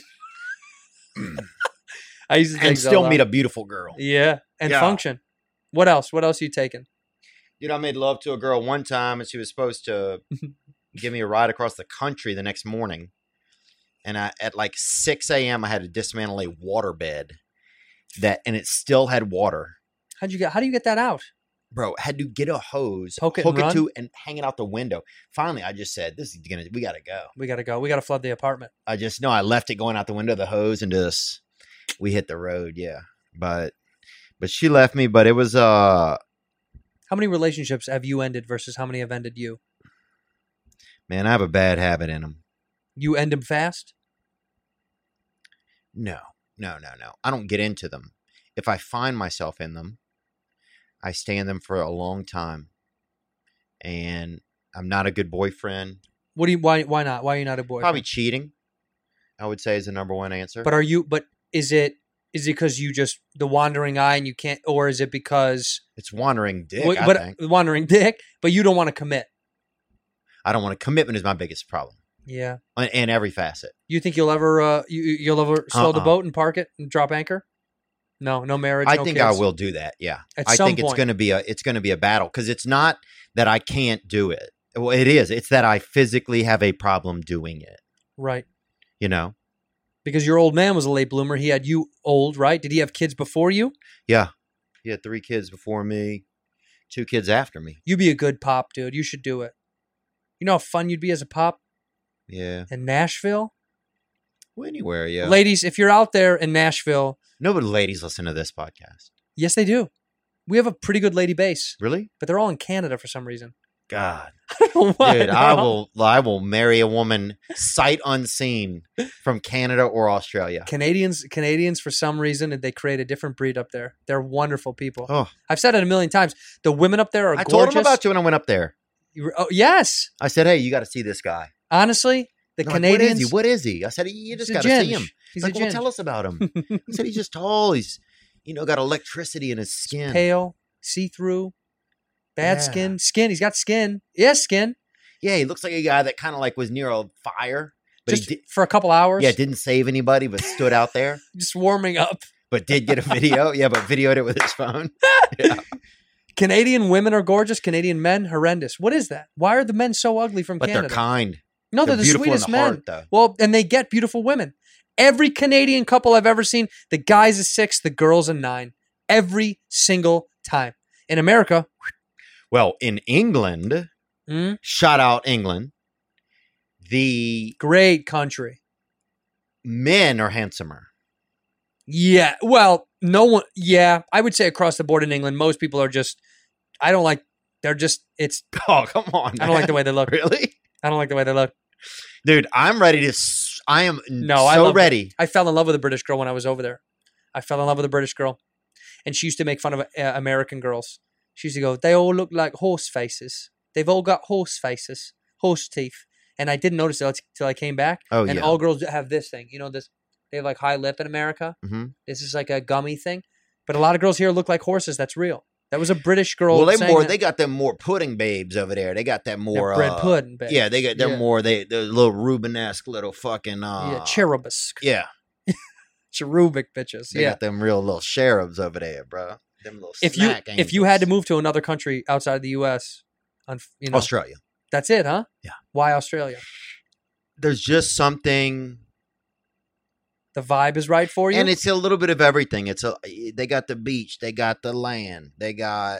S2: I used to take
S8: and still
S2: Zoloft.
S8: meet a beautiful girl.
S2: Yeah, and
S8: Yeah.
S2: function. What else? What else are you taking?
S8: Dude, I made love to a girl one time, and she was supposed to give me a ride across the country the next morning. And I, at like six a.m., I had to dismantle a water bed that, and it still had water.
S2: How'd you get? How do you get that out?
S8: Bro, had to get a hose,
S2: Poke it
S8: hook
S2: and
S8: it
S2: run?
S8: to, and hang it out the window. Finally, I just said, "This is gonna, we gotta go."
S2: We gotta go. We gotta flood the apartment.
S8: I just know I left it going out the window, the hose, and just we hit the road. Yeah, but but she left me. But it was uh,
S2: How many relationships have you ended versus how many have ended you?
S8: man, I have a bad habit in them.
S2: You end them fast?
S8: No, no, no, no. I don't get into them. If I find myself in them, I stay in them for a long time. And I'm not a good boyfriend.
S2: What do you? Why? Why not? Why are you not a boyfriend?
S8: Probably cheating, I would say, is the number one answer.
S2: But are you? But is it? Is it because you just the wandering eye and you can't, or is it because
S8: it's wandering dick,
S2: Wait,
S8: I
S2: but
S8: think.
S2: wandering dick? But you don't want to commit.
S8: I don't want to. Commitment is my biggest problem.
S2: Yeah.
S8: In, in every facet.
S2: You think you'll ever? Uh, you you'll ever slow the
S8: Uh-uh.
S2: boat and park it and drop anchor? No, no marriage.
S8: I
S2: no
S8: think
S2: kids.
S8: I will do that. Yeah.
S2: At
S8: I
S2: some
S8: think it's
S2: point.
S8: going to be a it's going to be a battle because it's not that I can't do it. Well, it is. It's that I physically have a problem doing it.
S2: Right.
S8: You know?
S2: Because your old man was a late bloomer. He had you old, right? Did he have kids before you?
S8: Yeah. He had three kids before me, two kids after me.
S2: You'd be a good pop, dude. You should do it. You know how fun you'd be as a pop
S8: Yeah.
S2: in Nashville?
S8: Well, anywhere, yeah.
S2: Ladies, if you're out there in Nashville,
S8: Nobody ladies listen to this podcast.
S2: yes, they do. We have a pretty good lady base,
S8: Really?
S2: but they're all in Canada for some reason.
S8: God.
S2: I don't know why.
S8: Dude, I will I will marry a woman sight unseen from Canada or Australia.
S2: Canadians, Canadians, for some reason, they create a different breed up there. They're wonderful people.
S8: Oh.
S2: I've said it a million times. The women up there are
S8: I
S2: gorgeous.
S8: told him about you when I went up there.
S2: You were- oh, yes.
S8: I said, "Hey, you got to see this guy."
S2: Honestly, the
S8: They're like,
S2: Canadians.
S8: what is he? What is he? I said, "You just
S2: He's a
S8: got to see
S2: ginge.
S8: him."
S2: He's
S8: like,
S2: a
S8: well,
S2: ginge.
S8: tell us about him. I said, "He's just tall. He's, you know, got electricity in his skin."
S2: Pale, see-through, bad
S8: Yeah.
S2: skin. Skin. He's got skin. Yes, skin.
S8: Yeah, he looks like a guy that kind of like was near a fire, but
S2: Just
S8: he did,
S2: for a couple hours.
S8: yeah, didn't save anybody, but stood out there,
S2: Just warming up.
S8: but did get a video. Yeah, but videoed it with his phone. Yeah,
S2: Canadian women are gorgeous. Canadian men, horrendous. What is that? Why are the men so ugly from
S8: But
S2: Canada?
S8: they're kind.
S2: No, they're,
S8: They're
S2: the
S8: beautiful in
S2: sweetest
S8: the
S2: men.
S8: heart, though.
S2: Well, and they get beautiful women. Every Canadian couple I've ever seen, the guy's a six, the girl's a nine. Every single time. In America,
S8: Well, in England,
S2: mm,
S8: shout out England, the
S2: great country.
S8: men are handsomer.
S2: Yeah. Well, no one. Yeah, I would say across the board in England, most people are just. I don't like. They're just. It's.
S8: Oh, come on.
S2: I don't like
S8: man.
S2: the way they look.
S8: Really?
S2: I don't like the way they look.
S8: Dude, I'm ready to. s- I am
S2: No,
S8: so
S2: I love
S8: ready.
S2: I fell in love with a British girl when I was over there. I fell in love with a British girl, and she used to make fun of uh, American girls. She used to go, "They all look like horse faces. They've all got horse faces, horse teeth." And I didn't notice it until I came back.
S8: Oh,
S2: and
S8: yeah.
S2: all girls have this thing. You know this. They have like high lip in America.
S8: Mhm.
S2: This is like a gummy thing. But a lot of girls here look like horses. That's real. That was a British girl.
S8: Well, they
S2: saying
S8: more.
S2: that.
S8: They got them more pudding babes over there. They got that more
S2: bread
S8: uh,
S2: pudding babes.
S8: Yeah, they got. They're
S2: Yeah.
S8: more. They they're little Rubenesque little fucking. Uh,
S2: yeah, cherubisk,
S8: Yeah,
S2: cherubic bitches.
S8: they
S2: yeah.
S8: got them real little cherubs over there, bro. Them little.
S2: If you
S8: snack
S2: if you had to
S8: angels.
S2: move to another country outside of the U S, on you know,
S8: Australia,
S2: that's it, huh?
S8: Yeah.
S2: Why Australia?
S8: there's just something.
S2: The vibe is right for you.
S8: And it's a little bit of everything. It's a they got the beach, they got the land, they got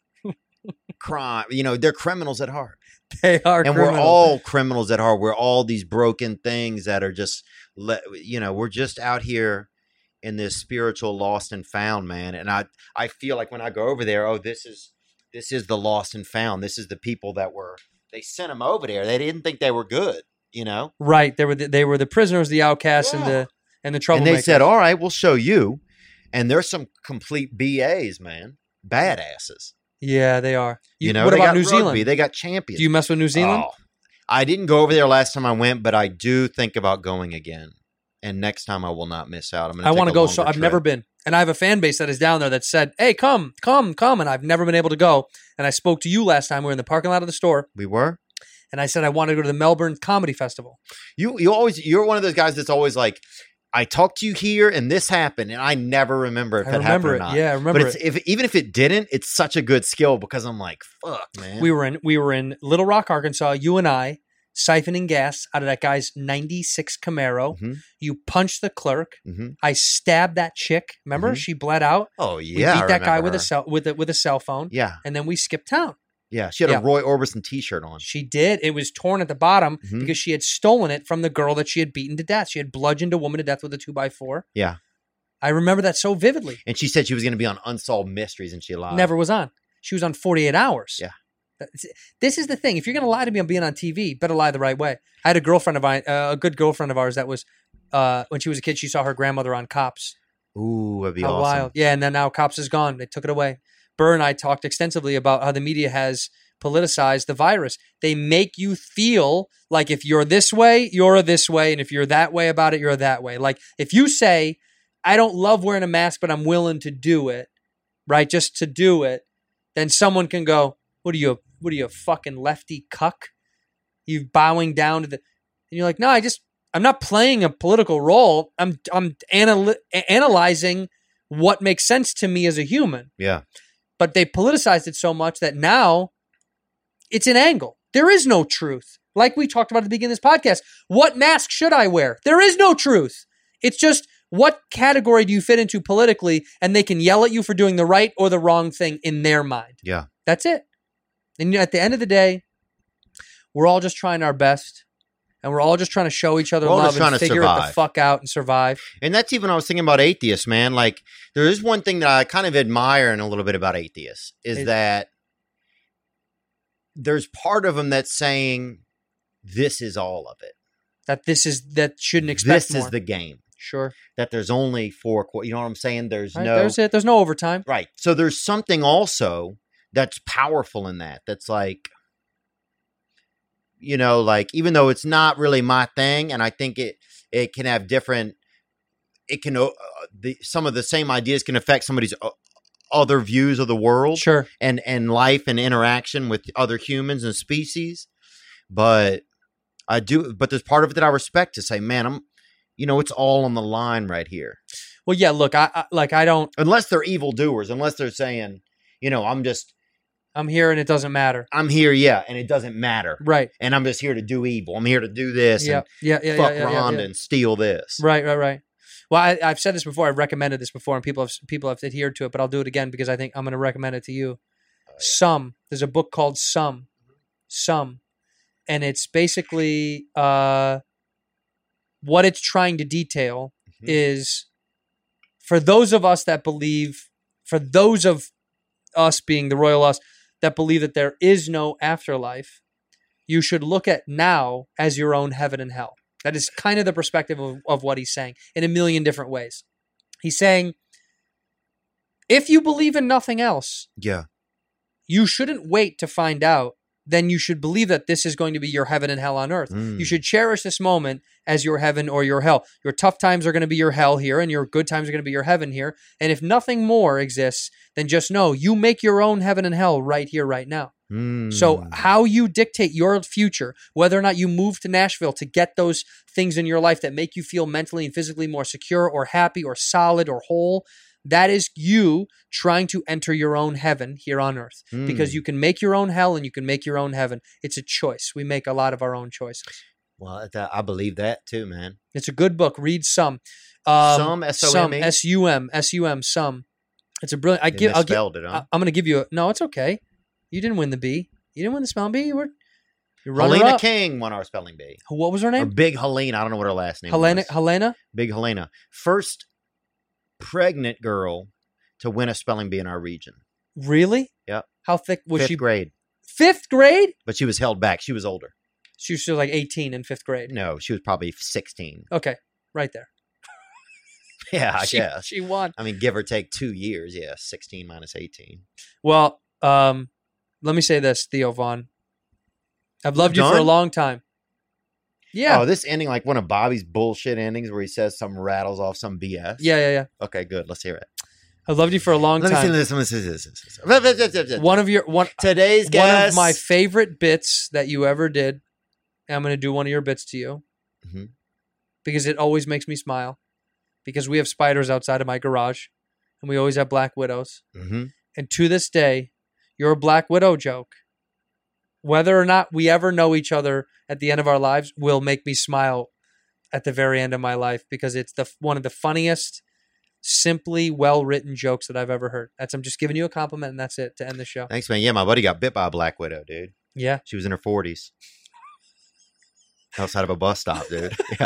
S8: crime. You know, they're criminals at heart,
S2: they are,
S8: and
S2: criminal.
S8: we're all criminals at heart. We're all these broken things that are just, let you know, we're just out here in this spiritual lost and found, man. And I I feel like when I go over there, oh, this is this is the lost and found. This is the people that were they sent them over there. They didn't think they were good, you know.
S2: right. They were the, they were the prisoners, the outcasts, and
S8: Yeah.
S2: the and the
S8: And
S2: troublemakers.
S8: they said, "All right, we'll show you." And there's some complete B As, man, badasses.
S2: yeah, they are.
S8: You, know,
S2: what
S8: they
S2: about
S8: got
S2: New
S8: rugby,
S2: Zealand?
S8: They got champions.
S2: Do you mess with New Zealand?
S8: Oh, I didn't go over there last time I went, but I do think about going again. And next time I will not miss out. I'm gonna
S2: I
S8: want to
S2: go. So I've never been, and I have a fan base that is down there that said, "Hey, come, come, come," and I've never been able to go. And I spoke to you last time. We were in the parking lot of the store,
S8: We were.
S2: and I said I wanted to go to the Melbourne Comedy Festival.
S8: You you always you're one of those guys that's always like, I talked to you here and this happened, and I never remember if
S2: I
S8: it
S2: remember
S8: happened or
S2: it.
S8: not.
S2: Yeah, I remember
S8: But it's,
S2: it.
S8: if even if it didn't, it's such a good skill because I'm like, fuck, man.
S2: We were in we were in Little Rock, Arkansas. You and I siphoning gas out of that guy's ninety-six Camaro.
S8: Mhm.
S2: You punched the clerk.
S8: Mhm.
S2: I stabbed that chick. Remember,
S8: Mhm.
S2: she bled out.
S8: Oh
S2: We
S8: yeah, I
S2: beat that guy
S8: remember
S2: with a
S8: her.
S2: cell with a, with a cell phone.
S8: Yeah,
S2: And then we skipped town.
S8: yeah. She had
S2: Yeah.
S8: a Roy Orbison T-shirt on.
S2: She did. It was torn at the bottom
S8: Mhm.
S2: because she had stolen it from the girl that she had beaten to death. She had bludgeoned a woman to death with a two by four.
S8: Yeah,
S2: I remember that so vividly.
S8: and she said she was going to be on Unsolved Mysteries, and she lied.
S2: Never was on. She was on forty-eight hours.
S8: Yeah.
S2: That's- This is the thing. If you're going to lie to me on being on T V, better lie the right way. I had a girlfriend of mine, uh, a good girlfriend of ours that was, uh, when she was a kid, she saw her grandmother on Cops.
S8: Ooh, that'd be
S2: How
S8: awesome.
S2: wild. Yeah, and then now Cops is gone. They took it away. Burr and I talked extensively about how the media has politicized the virus. They make you feel like if you're this way, you're this way. And if you're that way about it, you're that way. Like if you say, I don't love wearing a mask, but I'm willing to do it, right? Just to do it, then someone can go, what are you, what are you, a fucking lefty cuck? You bowing down to the, and you're like, no, I just, I'm not playing a political role. I'm, I'm anal- analyzing what makes sense to me as a human.
S8: Yeah,
S2: But they politicized it so much that now it's an angle. There is no truth. Like we talked about at the beginning of this podcast, what mask should I wear? There is no truth. It's just what category do you fit into politically, and they can yell at you for doing the right or the wrong thing in their mind.
S8: yeah.
S2: That's it. And at the end of the day, we're all just trying our best, and we're all just trying to show each other
S8: We're all
S2: love
S8: just trying
S2: and
S8: to
S2: figure it the
S8: survive.
S2: fuck out and survive.
S8: And that's even I was thinking about atheists, man. Like there is one thing that I kind of admire in a little bit about atheists is
S2: It-
S8: that there's part of them that's saying this is all of it.
S2: That this is that shouldn't expect
S8: This
S2: more.
S8: is the game.
S2: Sure.
S8: That there's only four. qu- You know what I'm saying? There's
S2: Right,
S8: no
S2: there's it. There's no overtime.
S8: right. So there's something also that's powerful in that. That's like, you know, like even though it's not really my thing, and I think it it can have different. It can uh, the some of the same ideas can affect somebody's uh, other views of the world.
S2: Sure.
S8: and and life and interaction with other humans and species. But I do, but there's part of it that I respect to say, man, I'm, you know, it's all on the line right here.
S2: Well, yeah. Look, I, I like I don't.
S8: Unless they're evildoers, unless they're saying, you know, I'm just,
S2: I'm here and it doesn't matter.
S8: I'm here, yeah, and it doesn't matter.
S2: Right.
S8: And I'm just here to do evil. I'm here to do this
S2: Yeah.
S8: and
S2: Yeah. Yeah.
S8: fuck
S2: yeah, yeah, yeah,
S8: Rhonda
S2: yeah.
S8: and steal this.
S2: Right. Right. Right. Well, I, I've said this before. I've recommended this before, and people have people have adhered to it. But I'll do it again because I think I'm going to recommend it to you.
S8: Oh, yeah.
S2: Some. There's a book called Some. Some, and it's basically uh, what it's trying to detail
S8: Mhm.
S2: is for those of us that believe, for those of us being the royal us that believe that there is no afterlife, you should look at now as your own heaven and hell. That is kind of the perspective of, of what he's saying in a million different ways. He's saying, if you believe in nothing else,
S8: Yeah.
S2: you shouldn't wait to find out. Then you should believe that this is going to be your heaven and hell on earth.
S8: Mm.
S2: You should cherish this moment as your heaven or your hell. Your tough times are going to be your hell here, and your good times are going to be your heaven here. And if nothing more exists, then just know you make your own heaven and hell right here, right now.
S8: Mm.
S2: So how you dictate your future, whether or not you move to Nashville to get those things in your life that make you feel mentally and physically more secure or happy or solid or whole, that is you trying to enter your own heaven here on earth.
S8: Mm.
S2: Because you can make your own hell and you can make your own heaven. It's a choice. We make a lot of our own choices.
S8: Well, that, I believe that too, man.
S2: It's a good book. Read Some. Um,
S8: Some, S O M E?
S2: Some, S U M, S U M, Some. It's a brilliant. I
S8: They
S2: give. I'll give.
S8: misspelled it, huh?
S2: I- I'm going to give you a. No, it's okay. You didn't win the B. You didn't win the spelling bee. You were. You runner
S8: Helena
S2: up.
S8: King won our spelling bee.
S2: What was her
S8: Or
S2: name?
S8: Big Helena. I don't know what her last name
S2: Helena.
S8: was.
S2: Helena.
S8: Big Helena. First pregnant girl to win a spelling bee in our region.
S2: Really?
S8: Yep.
S2: How thick was
S8: Fifth
S2: she?
S8: grade.
S2: Fifth grade?
S8: But she was held back. She was older.
S2: She was still like eighteen in fifth grade.
S8: No, she was probably sixteen.
S2: Okay, right there.
S8: Yeah, I
S2: she,
S8: guess.
S2: she won.
S8: I mean, give or take two years. Yeah, sixteen minus eighteen.
S2: Well, um, let me say this, Theo Vaughn. I've loved you for a
S8: Done?
S2: long time. Yeah.
S8: Oh, this ending like one of Bobby's bullshit endings where he says some rattles off some B S.
S2: yeah, yeah, yeah.
S8: Okay, good. Let's hear it.
S2: I've loved you for a long
S8: Let me see
S2: time.
S8: this. Let me see this. Let me see this.
S2: One of your one
S8: Today's
S2: one
S8: guest.
S2: of my favorite bits that you ever did. And I'm going to do one of your bits to you
S8: Mhm.
S2: because it always makes me smile. Because we have spiders outside of my garage, and we always have black widows.
S8: Mm-hmm.
S2: And to this day, your Black Widow joke, whether or not we ever know each other at the end of our lives, will make me smile at the very end of my life because it's the one of the funniest, simply well-written jokes that I've ever heard. That's I'm just giving you a compliment, and that's it to end the show.
S8: Thanks, man. Yeah, my buddy got bit by a black widow, dude.
S2: Yeah.
S8: She was in her forties. Outside of a bus stop, dude. Yeah.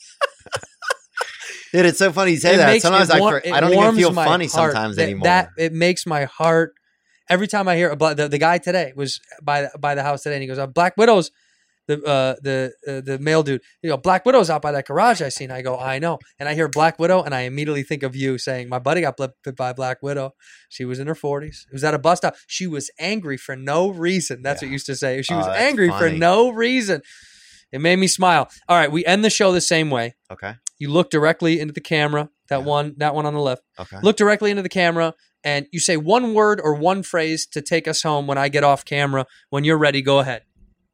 S8: Dude, it's so funny you say
S2: It
S8: that.
S2: makes-
S8: Sometimes
S2: it
S8: I,
S2: war-
S8: for,
S2: it
S8: I don't even
S2: warms
S8: feel
S2: my
S8: funny
S2: heart.
S8: sometimes
S2: that,
S8: anymore.
S2: That it makes my heart. Every time I hear about the, the guy today was by by the house today, and he goes, uh, "Black Widows." The uh, the uh, the male dude, you know, Black Widow's out by that garage I seen. I go, I know, and I hear Black Widow, and I immediately think of you saying, "My buddy got bit by a Black Widow. She was in her forties. It was at a bus stop. She was angry for no reason." That's
S8: Yeah.
S2: what you used to say. She
S8: Oh,
S2: was
S8: that's
S2: angry for
S8: funny.
S2: no reason. It made me smile. All right, we end the show the same way.
S8: Okay.
S2: You look directly into the camera. That
S8: Yeah.
S2: one, that one on the left.
S8: Okay.
S2: Look directly into the camera, and you say one word or one phrase to take us home when I get off camera. When you're ready, go ahead.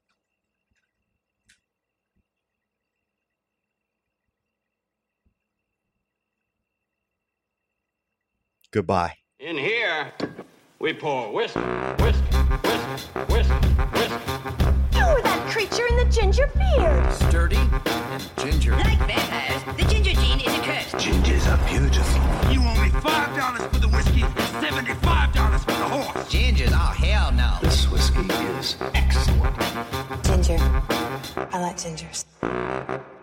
S8: Goodbye.
S3: In here, we pour whisk, whisk, whisk, whisk, whisk.
S4: You were that creature in the ginger beard.
S5: Sturdy and ginger.
S6: Like vampires, the ginger gene is a curse.
S5: Gingers are beautiful.
S7: You owe me five dollars for the whiskey and seventy-five dollars for the horse.
S6: Gingers, oh hell no.
S5: This whiskey is excellent.
S9: Ginger. I like gingers.